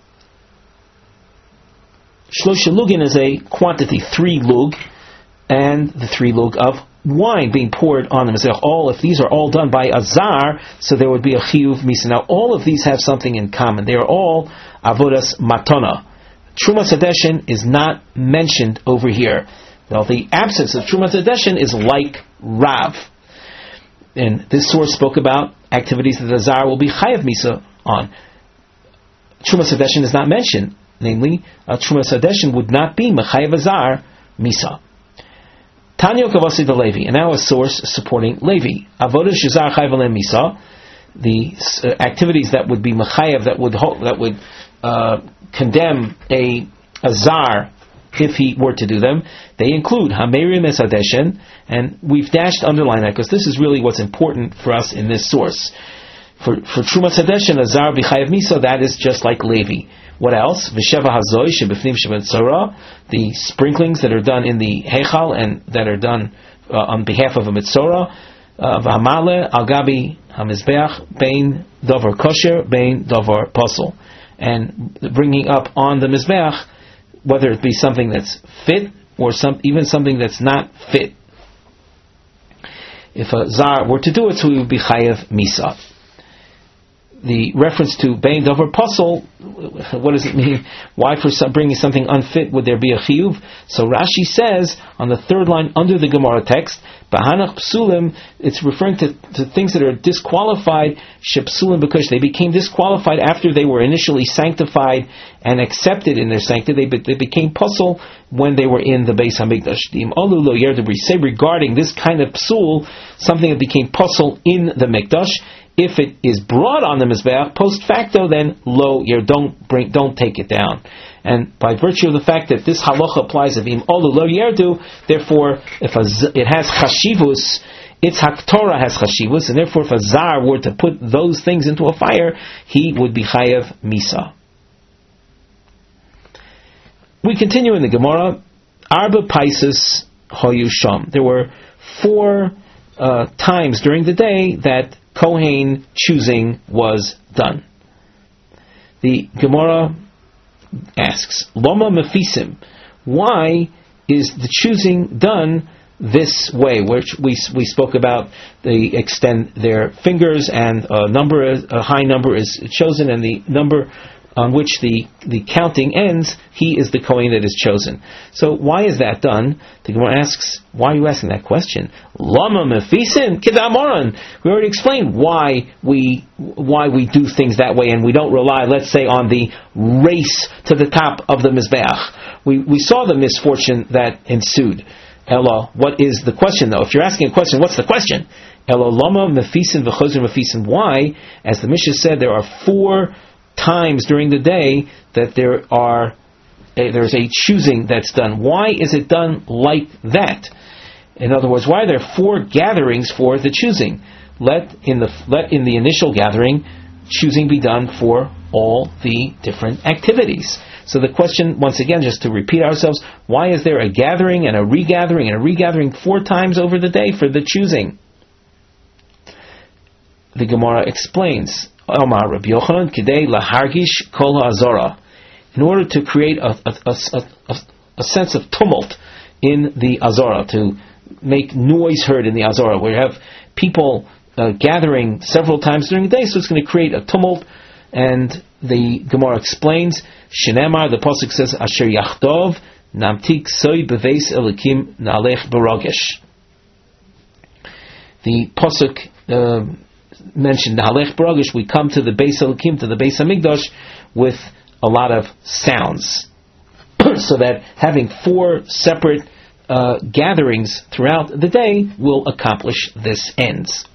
Shloisha lugin is a quantity, three lug, and the three lug of wine being poured on the mizbeach. All, if these are all done by a zar, so there would be a chiyuv misa. Now, all of these have something in common. They are all avodas matana. Trumas Hadeshin is not mentioned over here. Now, the absence of Trumas Hadeshin is like Rav. And this source spoke about activities that the Zar will be Chayav Misa on. Trumas Hadeshin is not mentioned. Namely, uh, Trumas Hadeshin would not be Mechayav Zar Misa. Tanya Kavasi de Levi, and now a source supporting Levi. Avodah Shazar Chayav Alem Misa, the uh, activities that would be Mechayav, that would ho- that would uh, condemn a, a Zar if he were to do them, they include Hamerim Es Hadeshin, and we've dashed underline that because this is really what's important for us in this source. For for Trumas Hadeshin, a Zar B'Chayav Misa, that is just like Levi. What else? V'Sheva Hazoy Shebifnim Shebetzorah, the sprinklings that are done in the Heichal and that are done uh, on behalf of a Mitzorah. V'Hamale Al Gabi Hamizbeach Bein Dover Kosher Bein Dover Posel, and bringing up on the Mizbeach, whether it be something that's fit or some, even something that's not fit. If a Zar were to do it, so he would be Chayav Misa. The reference to Bein Dover Posel, what does it mean? Why for some, bringing something unfit would there be a chiyuv? So Rashi says on the third line under the Gemara text, Bahanach Psulim, it's referring to, to things that are disqualified, Shepsulim, because they became disqualified after they were initially sanctified and accepted in their sanctity. They, they became puzzle when they were in the Beis Hamikdash. Say regarding this kind of psul, something that became puzzle in the Mikdash, if it is brought on the Mizbeach post facto, then lo yer, don't bring, don't take it down. And by virtue of the fact that this halacha applies of im olu lo yerdu, therefore, if a, it has chashivus, its haktorah has chashivus, and therefore, if a zar were to put those things into a fire, he would be chayav misa. We continue in the Gemara. Arba paisus hoyu sham. There were four uh, times during the day that Kohen choosing was done. The Gemara asks, Loma mefisim, why is the choosing done this way? Which we we spoke about, they extend their fingers and a number, a high number is chosen, and the number on which the, the counting ends, he is the Kohen that is chosen. So why is that done? The Gemara asks, why are you asking that question? Lama mefisin kedamoran. We already explained why we why we do things that way, and we don't rely, let's say, on the race to the top of the Mizbeach. We we saw the misfortune that ensued. Ella, what is the question though? If you're asking a question, what's the question? Ella lama mefisin v'chozir mefisin. Why? As the Mishnah said, there are four times during the day that there are a, there's a choosing that's done. Why is it done like that? In other words, why are there four gatherings for the choosing? Let in the let in the initial gathering, choosing be done for all the different activities. So the question, once again, just to repeat ourselves, why is there a gathering and a regathering and a regathering four times over the day for the choosing? The Gemara explains, Omar Rabbi Yochanan, Kidei lahargish kol ha'azara, in order to create a, a, a, a, a sense of tumult in the Azara, to make noise heard in the Azara, where you have people uh, gathering several times during the day, so it's going to create a tumult. And the Gemara explains, Shenemar, the pasuk says, Asher yachtov namtik soy beveis elikim nalech baragesh. The pasuk uh, mentioned Nalech Baragesh, we come to the Beis Elikim, to the Beis Hamikdash, with a lot of sounds. So that having four separate uh, gatherings throughout the day will accomplish this ends.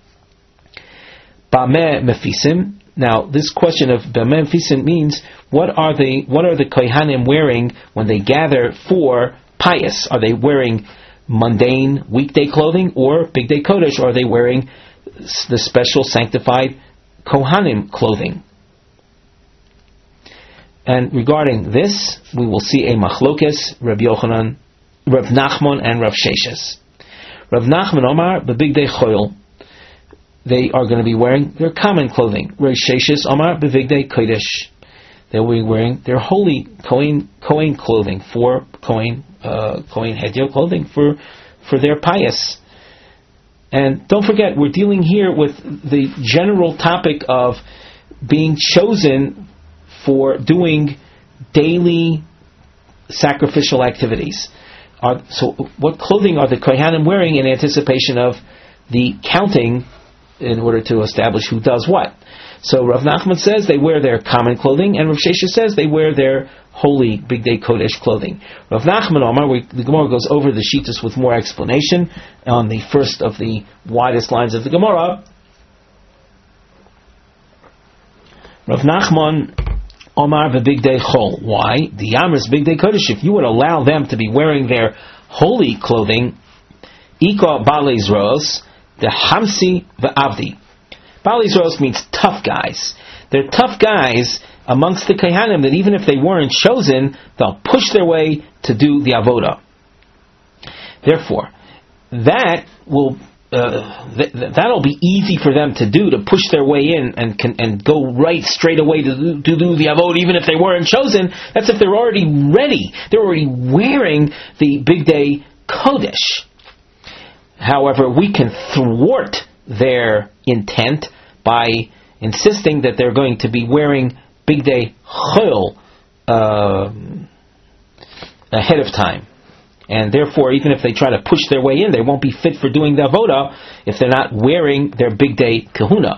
Bameh Mefisim. Now, this question of Bameh Mefisim means, what are the what are the Kohanim wearing when they gather for pious? Are they wearing mundane weekday clothing or Big Day Kodesh? Or are they wearing the special sanctified Kohanim clothing? And regarding this, we will see a machlokes, Rabbi Yochanan, Rav Nachman, and Rav Sheshes. Rav Nachman Omar, b'Big Day Choil, they are going to be wearing their common clothing. Rav Sheshes Omar, b'Big Day Kodesh, they will be wearing their holy Kohen Kohen clothing for Kohen uh, Kohen Hedio clothing for for their pious. And don't forget, we're dealing here with the general topic of being chosen for doing daily sacrificial activities. Are, so what clothing are the Kohanim wearing in anticipation of the counting in order to establish who does what? So Rav Nachman says they wear their common clothing, and Rav Shesha says they wear their holy Big Day Kodesh clothing. Rav Nachman Omar, we, the Gemara goes over the Shittas with more explanation on the first of the widest lines of the Gemara. Rav Nachman Omar v'Big Day Chol. Why? The Yamris Big Day Kodesh, if you would allow them to be wearing their holy clothing, Ika Balei Zros, the Hamsi v'Avdi. Balei Zros means tough guys. They're tough guys amongst the Kohanim that even if they weren't chosen, they'll push their way to do the avoda. Therefore, that will uh, th- that'll be easy for them to do, to push their way in and can, and go right straight away to, to do the avoda, even if they weren't chosen. That's if they're already ready. They're already wearing the Big Day Kodesh. However, we can thwart their intent by insisting that they're going to be wearing Big Day Chol uh, ahead of time. And therefore, even if they try to push their way in, they won't be fit for doing the avoda if they're not wearing their Big Day Kahuna.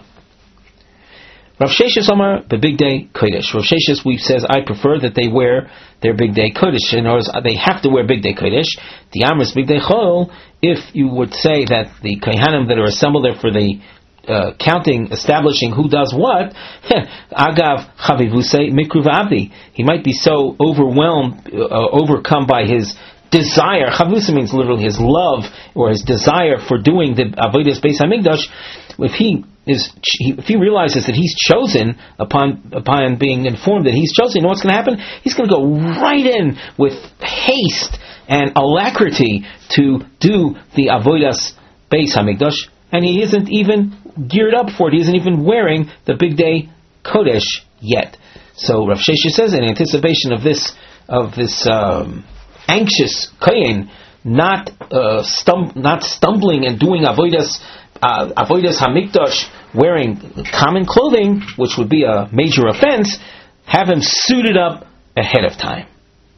Rav Sheshes Omar, the Big Day Kodesh. Rav Sheshes, we says, I prefer that they wear their Big Day Kodesh. In other words, they have to wear Big Day Kodesh. The Amris Big Day Chol, if you would say that the Kohanim that are assembled there for the uh, counting, establishing who does what, Agav Chavivusei Mikru v'Avdi. He might be so overwhelmed, uh, overcome by his desire. Chavusa means literally his love or his desire for doing the Avodas Beis Hamikdash. If he is, if he realizes that he's chosen upon upon being informed that he's chosen, you know what's going to happen? He's going to go right in with haste and alacrity to do the Avodas Beis Hamikdash, and he isn't even geared up for it. He isn't even wearing the Big Day Kodesh yet. So Rav Shesha says, in anticipation of this of this um, anxious kohen, not uh, stum- not stumbling and doing avodas uh, avodas hamikdash wearing common clothing, which would be a major offense, have him suited up ahead of time.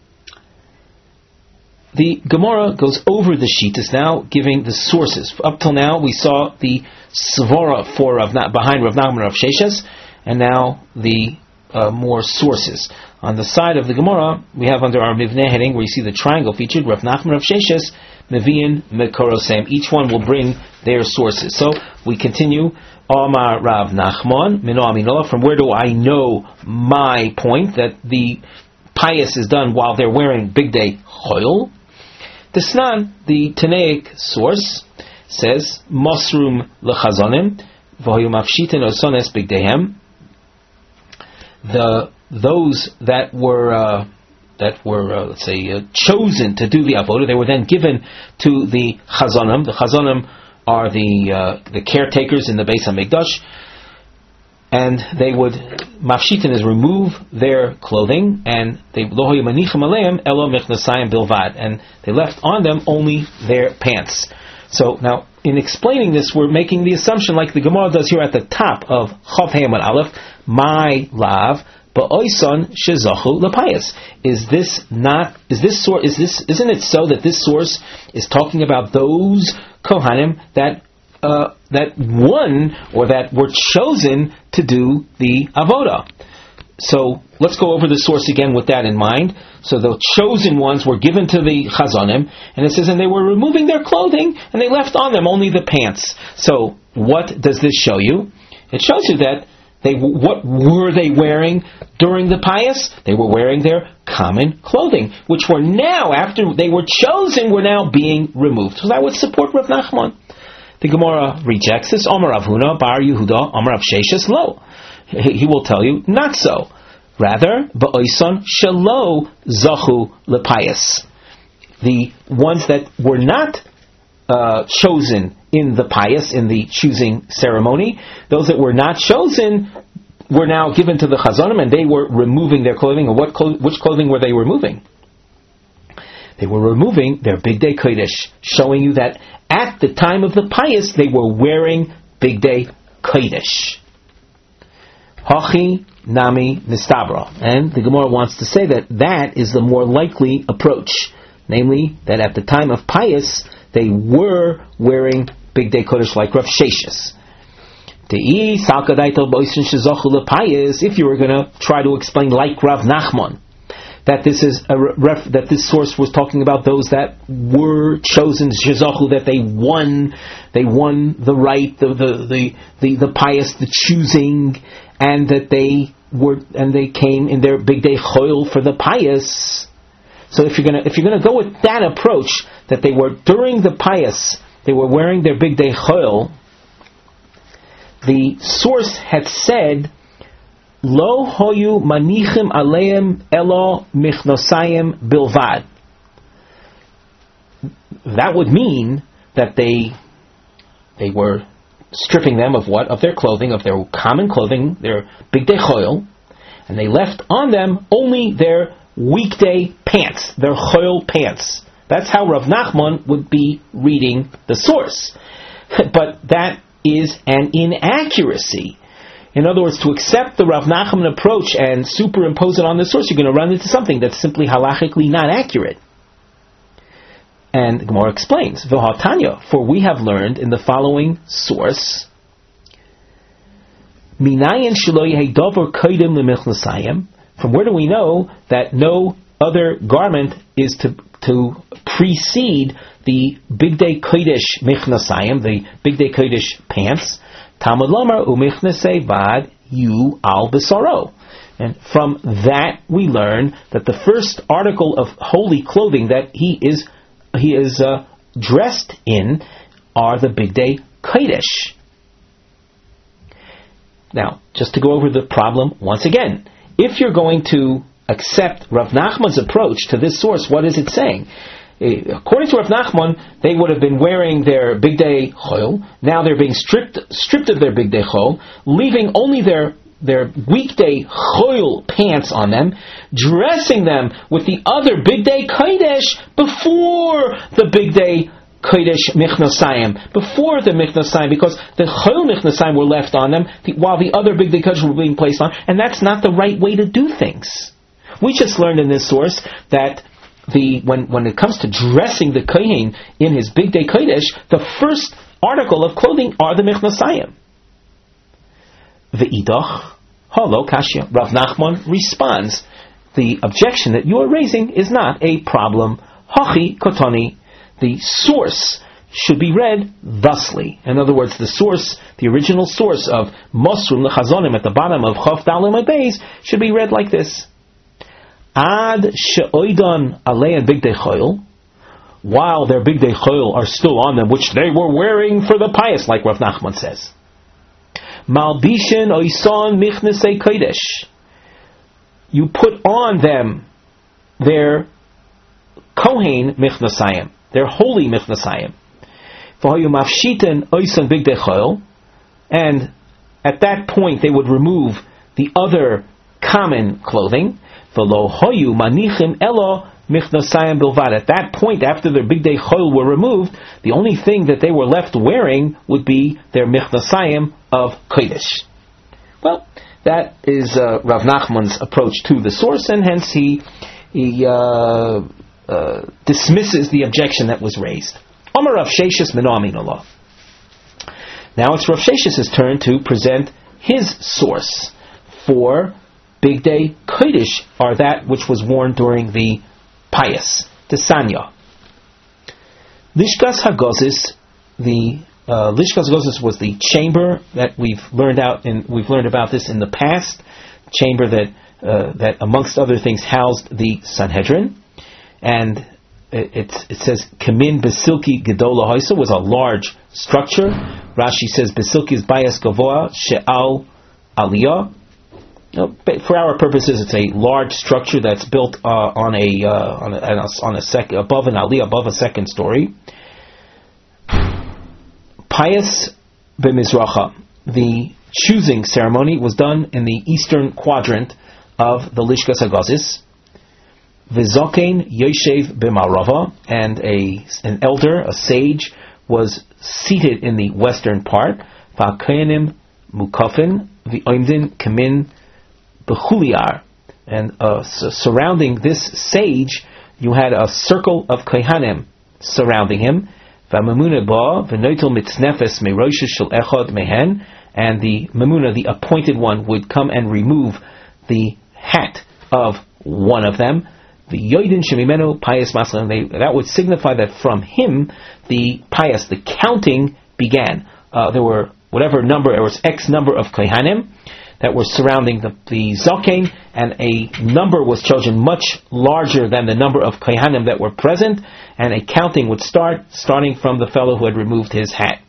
The Gemara goes over the Shittas now, giving the sources. Up till now, we saw the Svara for Rav Na- behind Rav Nachman and Rav Sheshes, and now the uh, more sources. On the side of the Gemara, we have under our Mivneh heading, where you see the triangle featured, Rav Nachman, Rav Sheshes, Mevian, Mekorosem. Each one will bring their sources. So we continue. Omar Rav Nachman, Mino Aminola. From where do I know my point that the pious is done while they're wearing Big Day Choil? The Snan, the Tanaic source, says Mosrum lechazonim v'hoyu mafshitin osones bigdehem. The those that were uh, that were uh, let's say uh, chosen to do the avodah, they were then given to the chazonim. The chazonim are the uh, the caretakers in the Beis Hamikdash, and they would mafshitin is remove their clothing, and they lohoyu manichem aleim elo mechnasayim bilvad, and they left on them only their pants. So now, in explaining this, we're making the assumption, like the Gemara does here at the top of Chav Hey Amud Aleph, my lav ba'oison shezachu lepayas. Is this not? Is this source? Is this? Isn't it so that this source is talking about those kohanim that uh, that won or that were chosen to do the avodah? So let's go over the source again with that in mind. So the chosen ones were given to the chazonim, and it says, and they were removing their clothing, and they left on them only the pants. So what does this show you? It shows you that they what were they wearing during the pious? They were wearing their common clothing, which were now, after they were chosen, were now being removed. So that would support Rav Nachman. The Gemara rejects this. Omar Rav Huna, Bar Yehuda, Omar Rav Sheshes, lo. He will tell you, not so. Rather, ba'oison shelo zachu lepayas. The ones that were not uh, chosen in the pious, in the choosing ceremony, those that were not chosen were now given to the chazonim, and they were removing their clothing. And what clo- which clothing were they removing? They were removing their Big Day Kodesh, showing you that at the time of the pious, they were wearing Big Day Kodesh. Hachi nami nistabra. And the Gemara wants to say that that is the more likely approach. Namely, that at the time of pious, they were wearing Big Day Kodesh like Rav Sheshes. If you were going to try to explain like Rav Nachman, that this is a ref, that this source was talking about those that were chosen, shezachu, that they won, they won the right, the the the the, the pious, the choosing, and that they were and they came in their Big Day Choil for the pious. So if you're gonna if you're gonna go with that approach, that they were during the pious, they were wearing their Big Day Choil, the source had said, Lo hoyu manichim aleim elo michnosayim bilvad. That would mean that they they were stripping them of what? Of their clothing, of their common clothing, their Big Day Choil, and they left on them only their weekday pants, their Choil pants. That's how Rav Nachman would be reading the source. But that is an inaccuracy. In other words, to accept the Rav Nachman approach and superimpose it on the source, you're going to run into something that's simply halachically not accurate. And Gemara explains, V'hatanya, for we have learned in the following source, Minayin shelo yehi davar kodim lemichnasayim. From where do we know that no other garment is to to precede the Big Day Kodesh Michnasayim, the Big Day Kodesh pants? Talmud Lomar u'michnasei vad yu al besaro. And from that we learn that the first article of holy clothing that he is he is uh, dressed in are the Big Day Kodesh. Now, just to go over the problem once again, if you're going to accept Rav Nachman's approach to this source, what is it saying? According to Rav Nachman, they would have been wearing their Big Day Choil. Now they're being stripped stripped of their Big Day Choil, leaving only their their weekday Choil pants on them, dressing them with the other Big Day Kodesh before the Big Day Kodesh Michnasayim, before the Michnasayim, because the Chol Michnasayim were left on them, the, while the other Bigdei Kodesh were being placed on, and that's not the right way to do things. We just learned in this source that the when when it comes to dressing the Kohen in his Bigdei Kodesh, the first article of clothing are the Michnasayim. Ve'idach halo kashya. Rav Nachman responds, the objection that you are raising is not a problem. Hachi kotani. The source should be read thusly. In other words, the source, the original source of Mosrum Lechazonim at the bottom of Chof Dalim Beis should be read like this: Ad she'oidan alein bigdei choil, while their bigdei choil are still on them, which they were wearing for the pious, like Rav Nachman says. Malbishin oison michnesei kodesh. You put on them their Kohen Michnasayim, their holy Michnasayim. And at that point they would remove the other common clothing. At that point, after their Bigdei Chol were removed, the only thing that they were left wearing would be their Michnasayim of Kodesh. Well, that is uh, Rav Nachman's approach to the source, and hence he he uh, uh, dismisses the objection that was raised. Amar Rav Sheshes Mino Aminullah. Now it's Rav Sheshes' turn to present his source for Bigdei Kodesh, are that which was worn during the pious, the Sanya. Lishkas Hagozis, the uh, Lishkas Hagozis was the chamber that we've learned out, and we've learned about this in the past. Chamber that uh, that, amongst other things, housed the Sanhedrin, and it, it says Kamin Basilki Gedola Hoisa was a large structure. Rashi says Basilki is Bayas Gavoa She'al Aliyah. For our purposes, it's a large structure that's built uh, on a uh, on a, on a sec- above an aliyah, above a second story. Pious b'mizracha, the choosing ceremony was done in the eastern quadrant of the Lishkas Hagozis. V'zokein yoshev b'marava, and a an elder, a sage, was seated in the western part. V'akoyanim mukafin v'oimdin kamin b'chuliar, and uh, so surrounding this sage, you had a circle of kohanim surrounding him. V'amamuna ba v'noitel mitznefes merosh shel echad mehen, and the mamuna, the appointed one, would come and remove the hat of one of them. The yoidin shemimenu pious maslan, that would signify that from him the pious, the counting began. Uh, there were whatever number, there was X number of kohanim that were surrounding the, the Zaken, and a number was chosen much larger than the number of Kohanim that were present, and a counting would start, starting from the fellow who had removed his hat.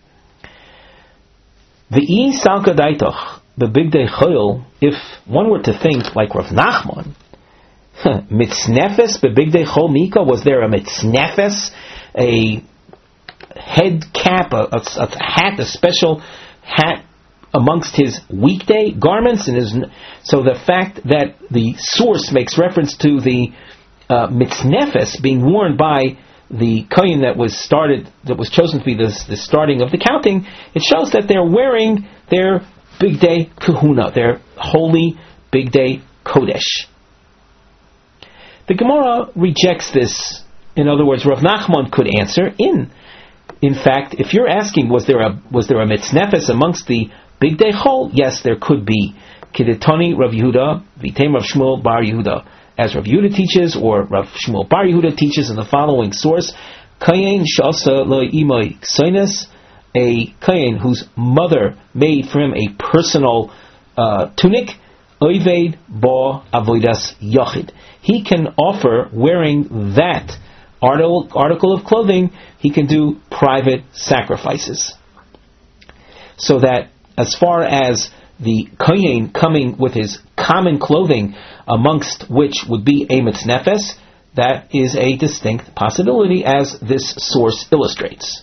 The E Salka Daitoch, the Bigdei Chol, if one were to think like Rav Nachman, Mitznefes, the Bigdei Chol Mika, was there a Mitznefes, a head cap, a, a, a hat, a special hat amongst his weekday garments? And his, so the fact that the source makes reference to the uh, mitznefes being worn by the kohen that was started, that was chosen to be the, the starting of the counting, it shows that they're wearing their Bigdei Kahuna, their holy Bigdei Kodesh. The Gemara rejects this. In other words, Rav Nachman could answer in. In fact, if you're asking, was there a was there a mitznefes amongst the Bigdei Chol? Yes, there could be. Kidetani Rav Yehuda, Vitem Rav Shmuel Bar Yehuda, as Rav Yehuda teaches, or Rav Shmuel Bar Yehuda teaches in the following source: Kayin Shasa Lo Imoi Ksoines, a Kayin whose mother made for him a personal uh, tunic, Oived Ba Avodas Yachid. He can offer, wearing that article, article of clothing, he can do private sacrifices. So that as far as the kohen coming with his common clothing, amongst which would be a mitznefes, that is a distinct possibility, as this source illustrates.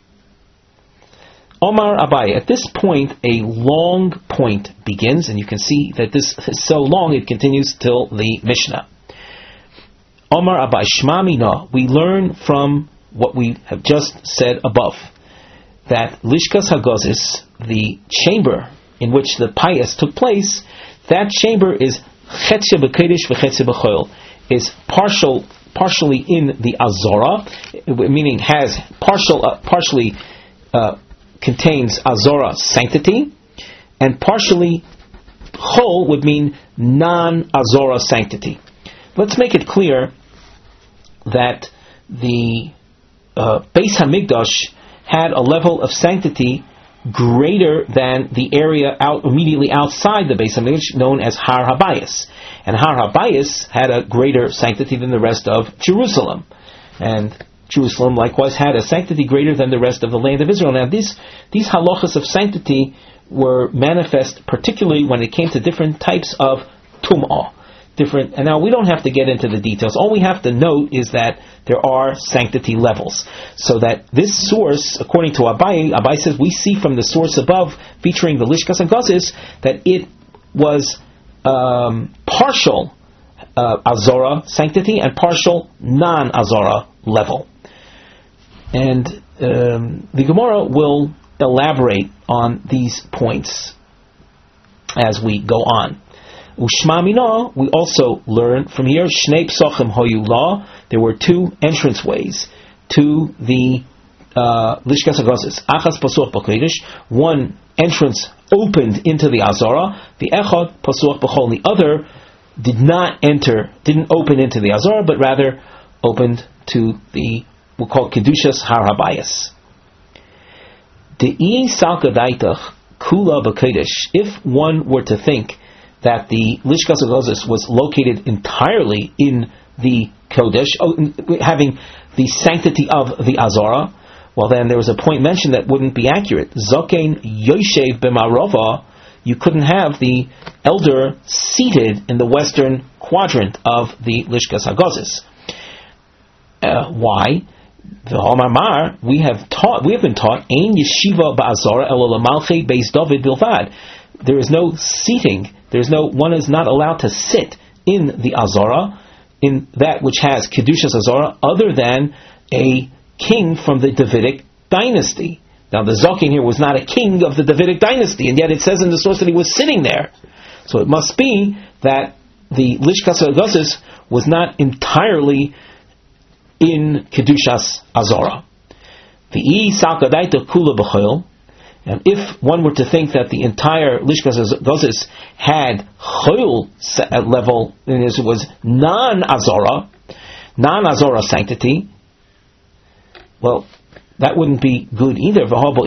Omar Abai, at this point a long point begins, and you can see that this is so long it continues till the Mishnah. Omar Abai, Shma Mina, we learn from what we have just said above, that Lishkas Hagozis, the chamber in which the payas took place, that chamber is Chetzia B'Kodesh v'Chetzia B'Choil, is partial, partially in the Azora, meaning has partial, uh, partially uh, contains Azora sanctity, and partially Chol would mean non-Azora sanctity. Let's make it clear that the uh, Beis Hamikdash had a level of sanctity greater than the area out immediately outside the Beis Hamikdash, known as Har Habayis. And Har Habayis had a greater sanctity than the rest of Jerusalem. And Jerusalem likewise had a sanctity greater than the rest of the land of Israel. Now these, these halachas of sanctity were manifest particularly when it came to different types of tum'ah. Different, and now we don't have to get into the details. All we have to note is that there are sanctity levels. So that this source, according to Abai, Abai says we see from the source above, featuring the Lishkas and Gazis, that it was um, partial uh, Azora sanctity and partial non-Azora level. And um, the Gemara will elaborate on these points as we go on. Ushma Mina, we also learn from here, Shnei Psochim Hoyu La, there were two entrance ways to the uh, Lishkas HaGozis. Achas Pasuach B'Kodesh, one entrance opened into the Azara, the Echad Pasuach B'Chol, the other did not enter, didn't open into the Azara, but rather opened to the, we'll call Kedushas Har Habayis. De'i Salka Daitach Kula B'Kodesh, if one were to think that the Lishkas HaGozis was located entirely in the Kodesh, having the sanctity of the Azara, well then there was a point mentioned that wouldn't be accurate. Zokein Yoshev B'Marova, you couldn't have the elder seated in the western quadrant of the Lishkas HaGozis. Uh, why? V'Homar, we have taught, we have been taught, Ein Yeshiva Ba'Azara Elo L'Malchei Beis David Bilvad. There is no seating. There's no, one is not allowed to sit in the Azara, in that which has Kedushas Azara, other than a king from the Davidic dynasty. Now the Zokin here was not a king of the Davidic dynasty, and yet it says in the source that he was sitting there. So it must be that the Lishkas HaGozis was not entirely in Kedushas Azara. V'i Salkadaita Kula B'Choil. And if one were to think that the entire Lishkas HaGozis had Choil level, and it was non-Azora, non-Azora sanctity, well, that wouldn't be good either.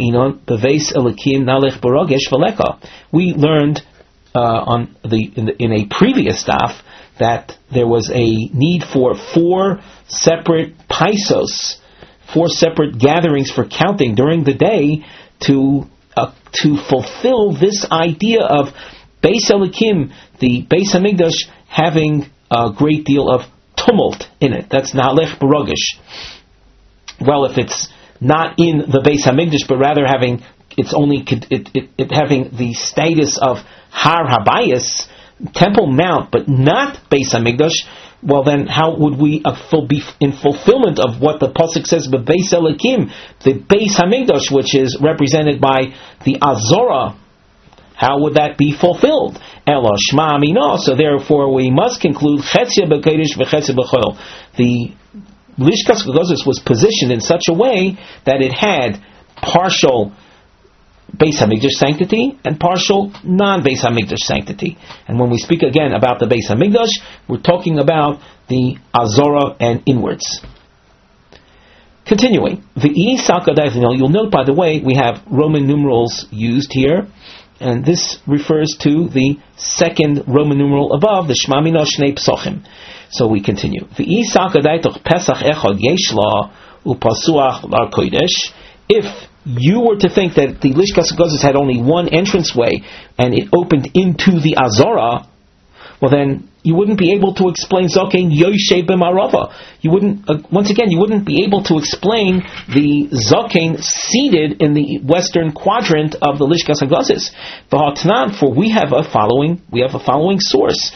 We learned uh, on the in, the in a previous daf that there was a need for four separate paisos, four separate gatherings for counting during the day to uh, to fulfill this idea of Beis Elikim, the Beis Hamikdash, having a great deal of tumult in it. That's Na'alech B'Rogish. Well, if it's not in the Beis Hamikdash, but rather having it's only it, it, it having the status of Har Habayis, Temple Mount, but not Beis Hamikdash, well then how would we uh, full be in fulfillment of what the pasuk says, but Beis Elikim, the Beis Hamikdash, which is represented by the Azora, how would that be fulfilled? Elo Shma Amina. So therefore we must conclude Chetzia B'Kodesh v'Chetzia B'Choil. The Lishkas HaGozis was positioned in such a way that it had partial Beis Hamikdash sanctity and partial non-Beis Hamikdash sanctity. And when we speak again about the Beis Hamikdash, we're talking about the Azora and inwards. Continuing, V'i Salkadai, you'll note, by the way, we have Roman numerals used here, and this refers to the second Roman numeral above, the Shma Mino Shnei Psochim. So we continue. V'i Salkadai toch Pesach Echad Yeshla Upasuach Lar Kodesh. If you were to think that the Lishkas HaGozis had only one entranceway and it opened into the Azara, well then you wouldn't be able to explain Zokein Yoshe B'Marava. You wouldn't, uh, once again, you wouldn't be able to explain the Zokein seated in the western quadrant of the Lishkas HaGozis. V'Hatnan, for we have a following, we have a following source.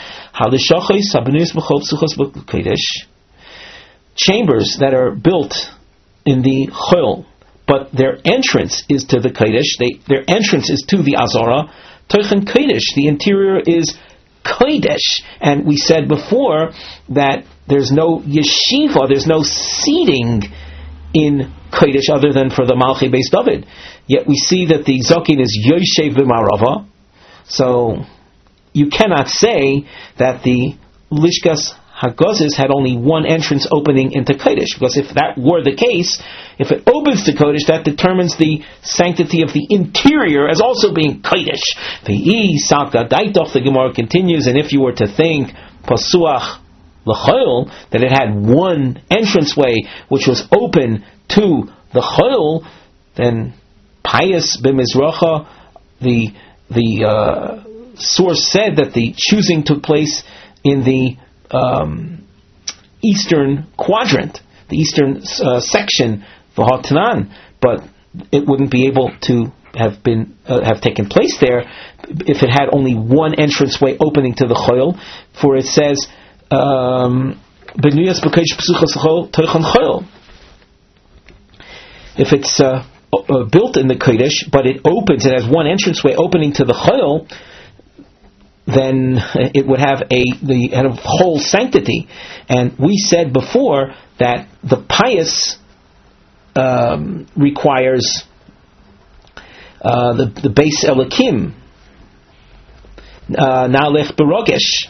Chambers that are built in the chol, but their entrance is to the kodesh. They, their entrance is to the azara. Tochen kodesh, the interior is kodesh, and we said before that there's no yeshiva, there's no seating in kodesh other than for the Malchei Beis David. Yet we see that the zokin is yoshev b'marava, so you cannot say that the Lishkas Hagozis had only one entrance opening into Kodesh, because if that were the case, if it opens to Kodesh, that determines the sanctity of the interior as also being Kodesh. The Salka Daitoch, the Gemara continues, and if you were to think Pasuach L'Chol, that it had one entranceway which was open to the Chol, then Pius B'Mizracha, the the uh, source said that the choosing took place in the um, eastern quadrant, the eastern uh, section, V'Hatanan, but it wouldn't be able to have been uh, have taken place there if it had only one entranceway opening to the Chol. For it says, um, if it's uh, uh, built in the Kodesh, but it opens, it has one entranceway opening to the Chol, then it would have a the have a whole sanctity. And we said before that the pious um, requires uh, the the base Elokim, Na'alech Berogesh,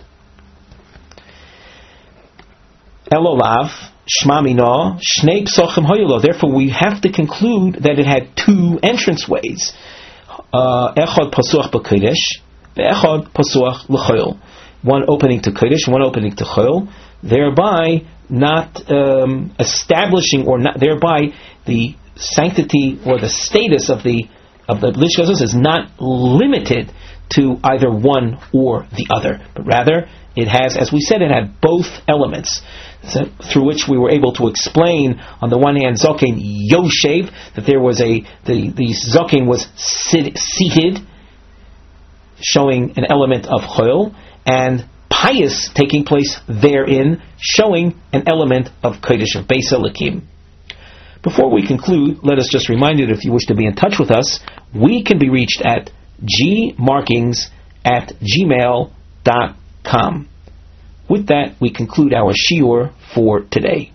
Elolav Shmamino Shnei Psochim Hoyolo. Therefore, we have to conclude that it had two entranceways, Echad Pasuach B'Kodesh, Echad Pasuach L'Chol, one opening to Kodesh, one opening to Chol, thereby not um, establishing or not thereby the sanctity or the status of the of the Lishkas Hagozis is not limited to either one or the other, but rather it has, as we said, it had both elements, so, through which we were able to explain, on the one hand, Zokin Yoshev, that there was a the the Zokin was sit, seated, showing an element of Chol, and pious taking place therein, showing an element of Kodesh, of Beis Elokim. Before we conclude, let us just remind you that if you wish to be in touch with us, we can be reached at gmarkings at gmail dot com. With that, we conclude our shiur for today.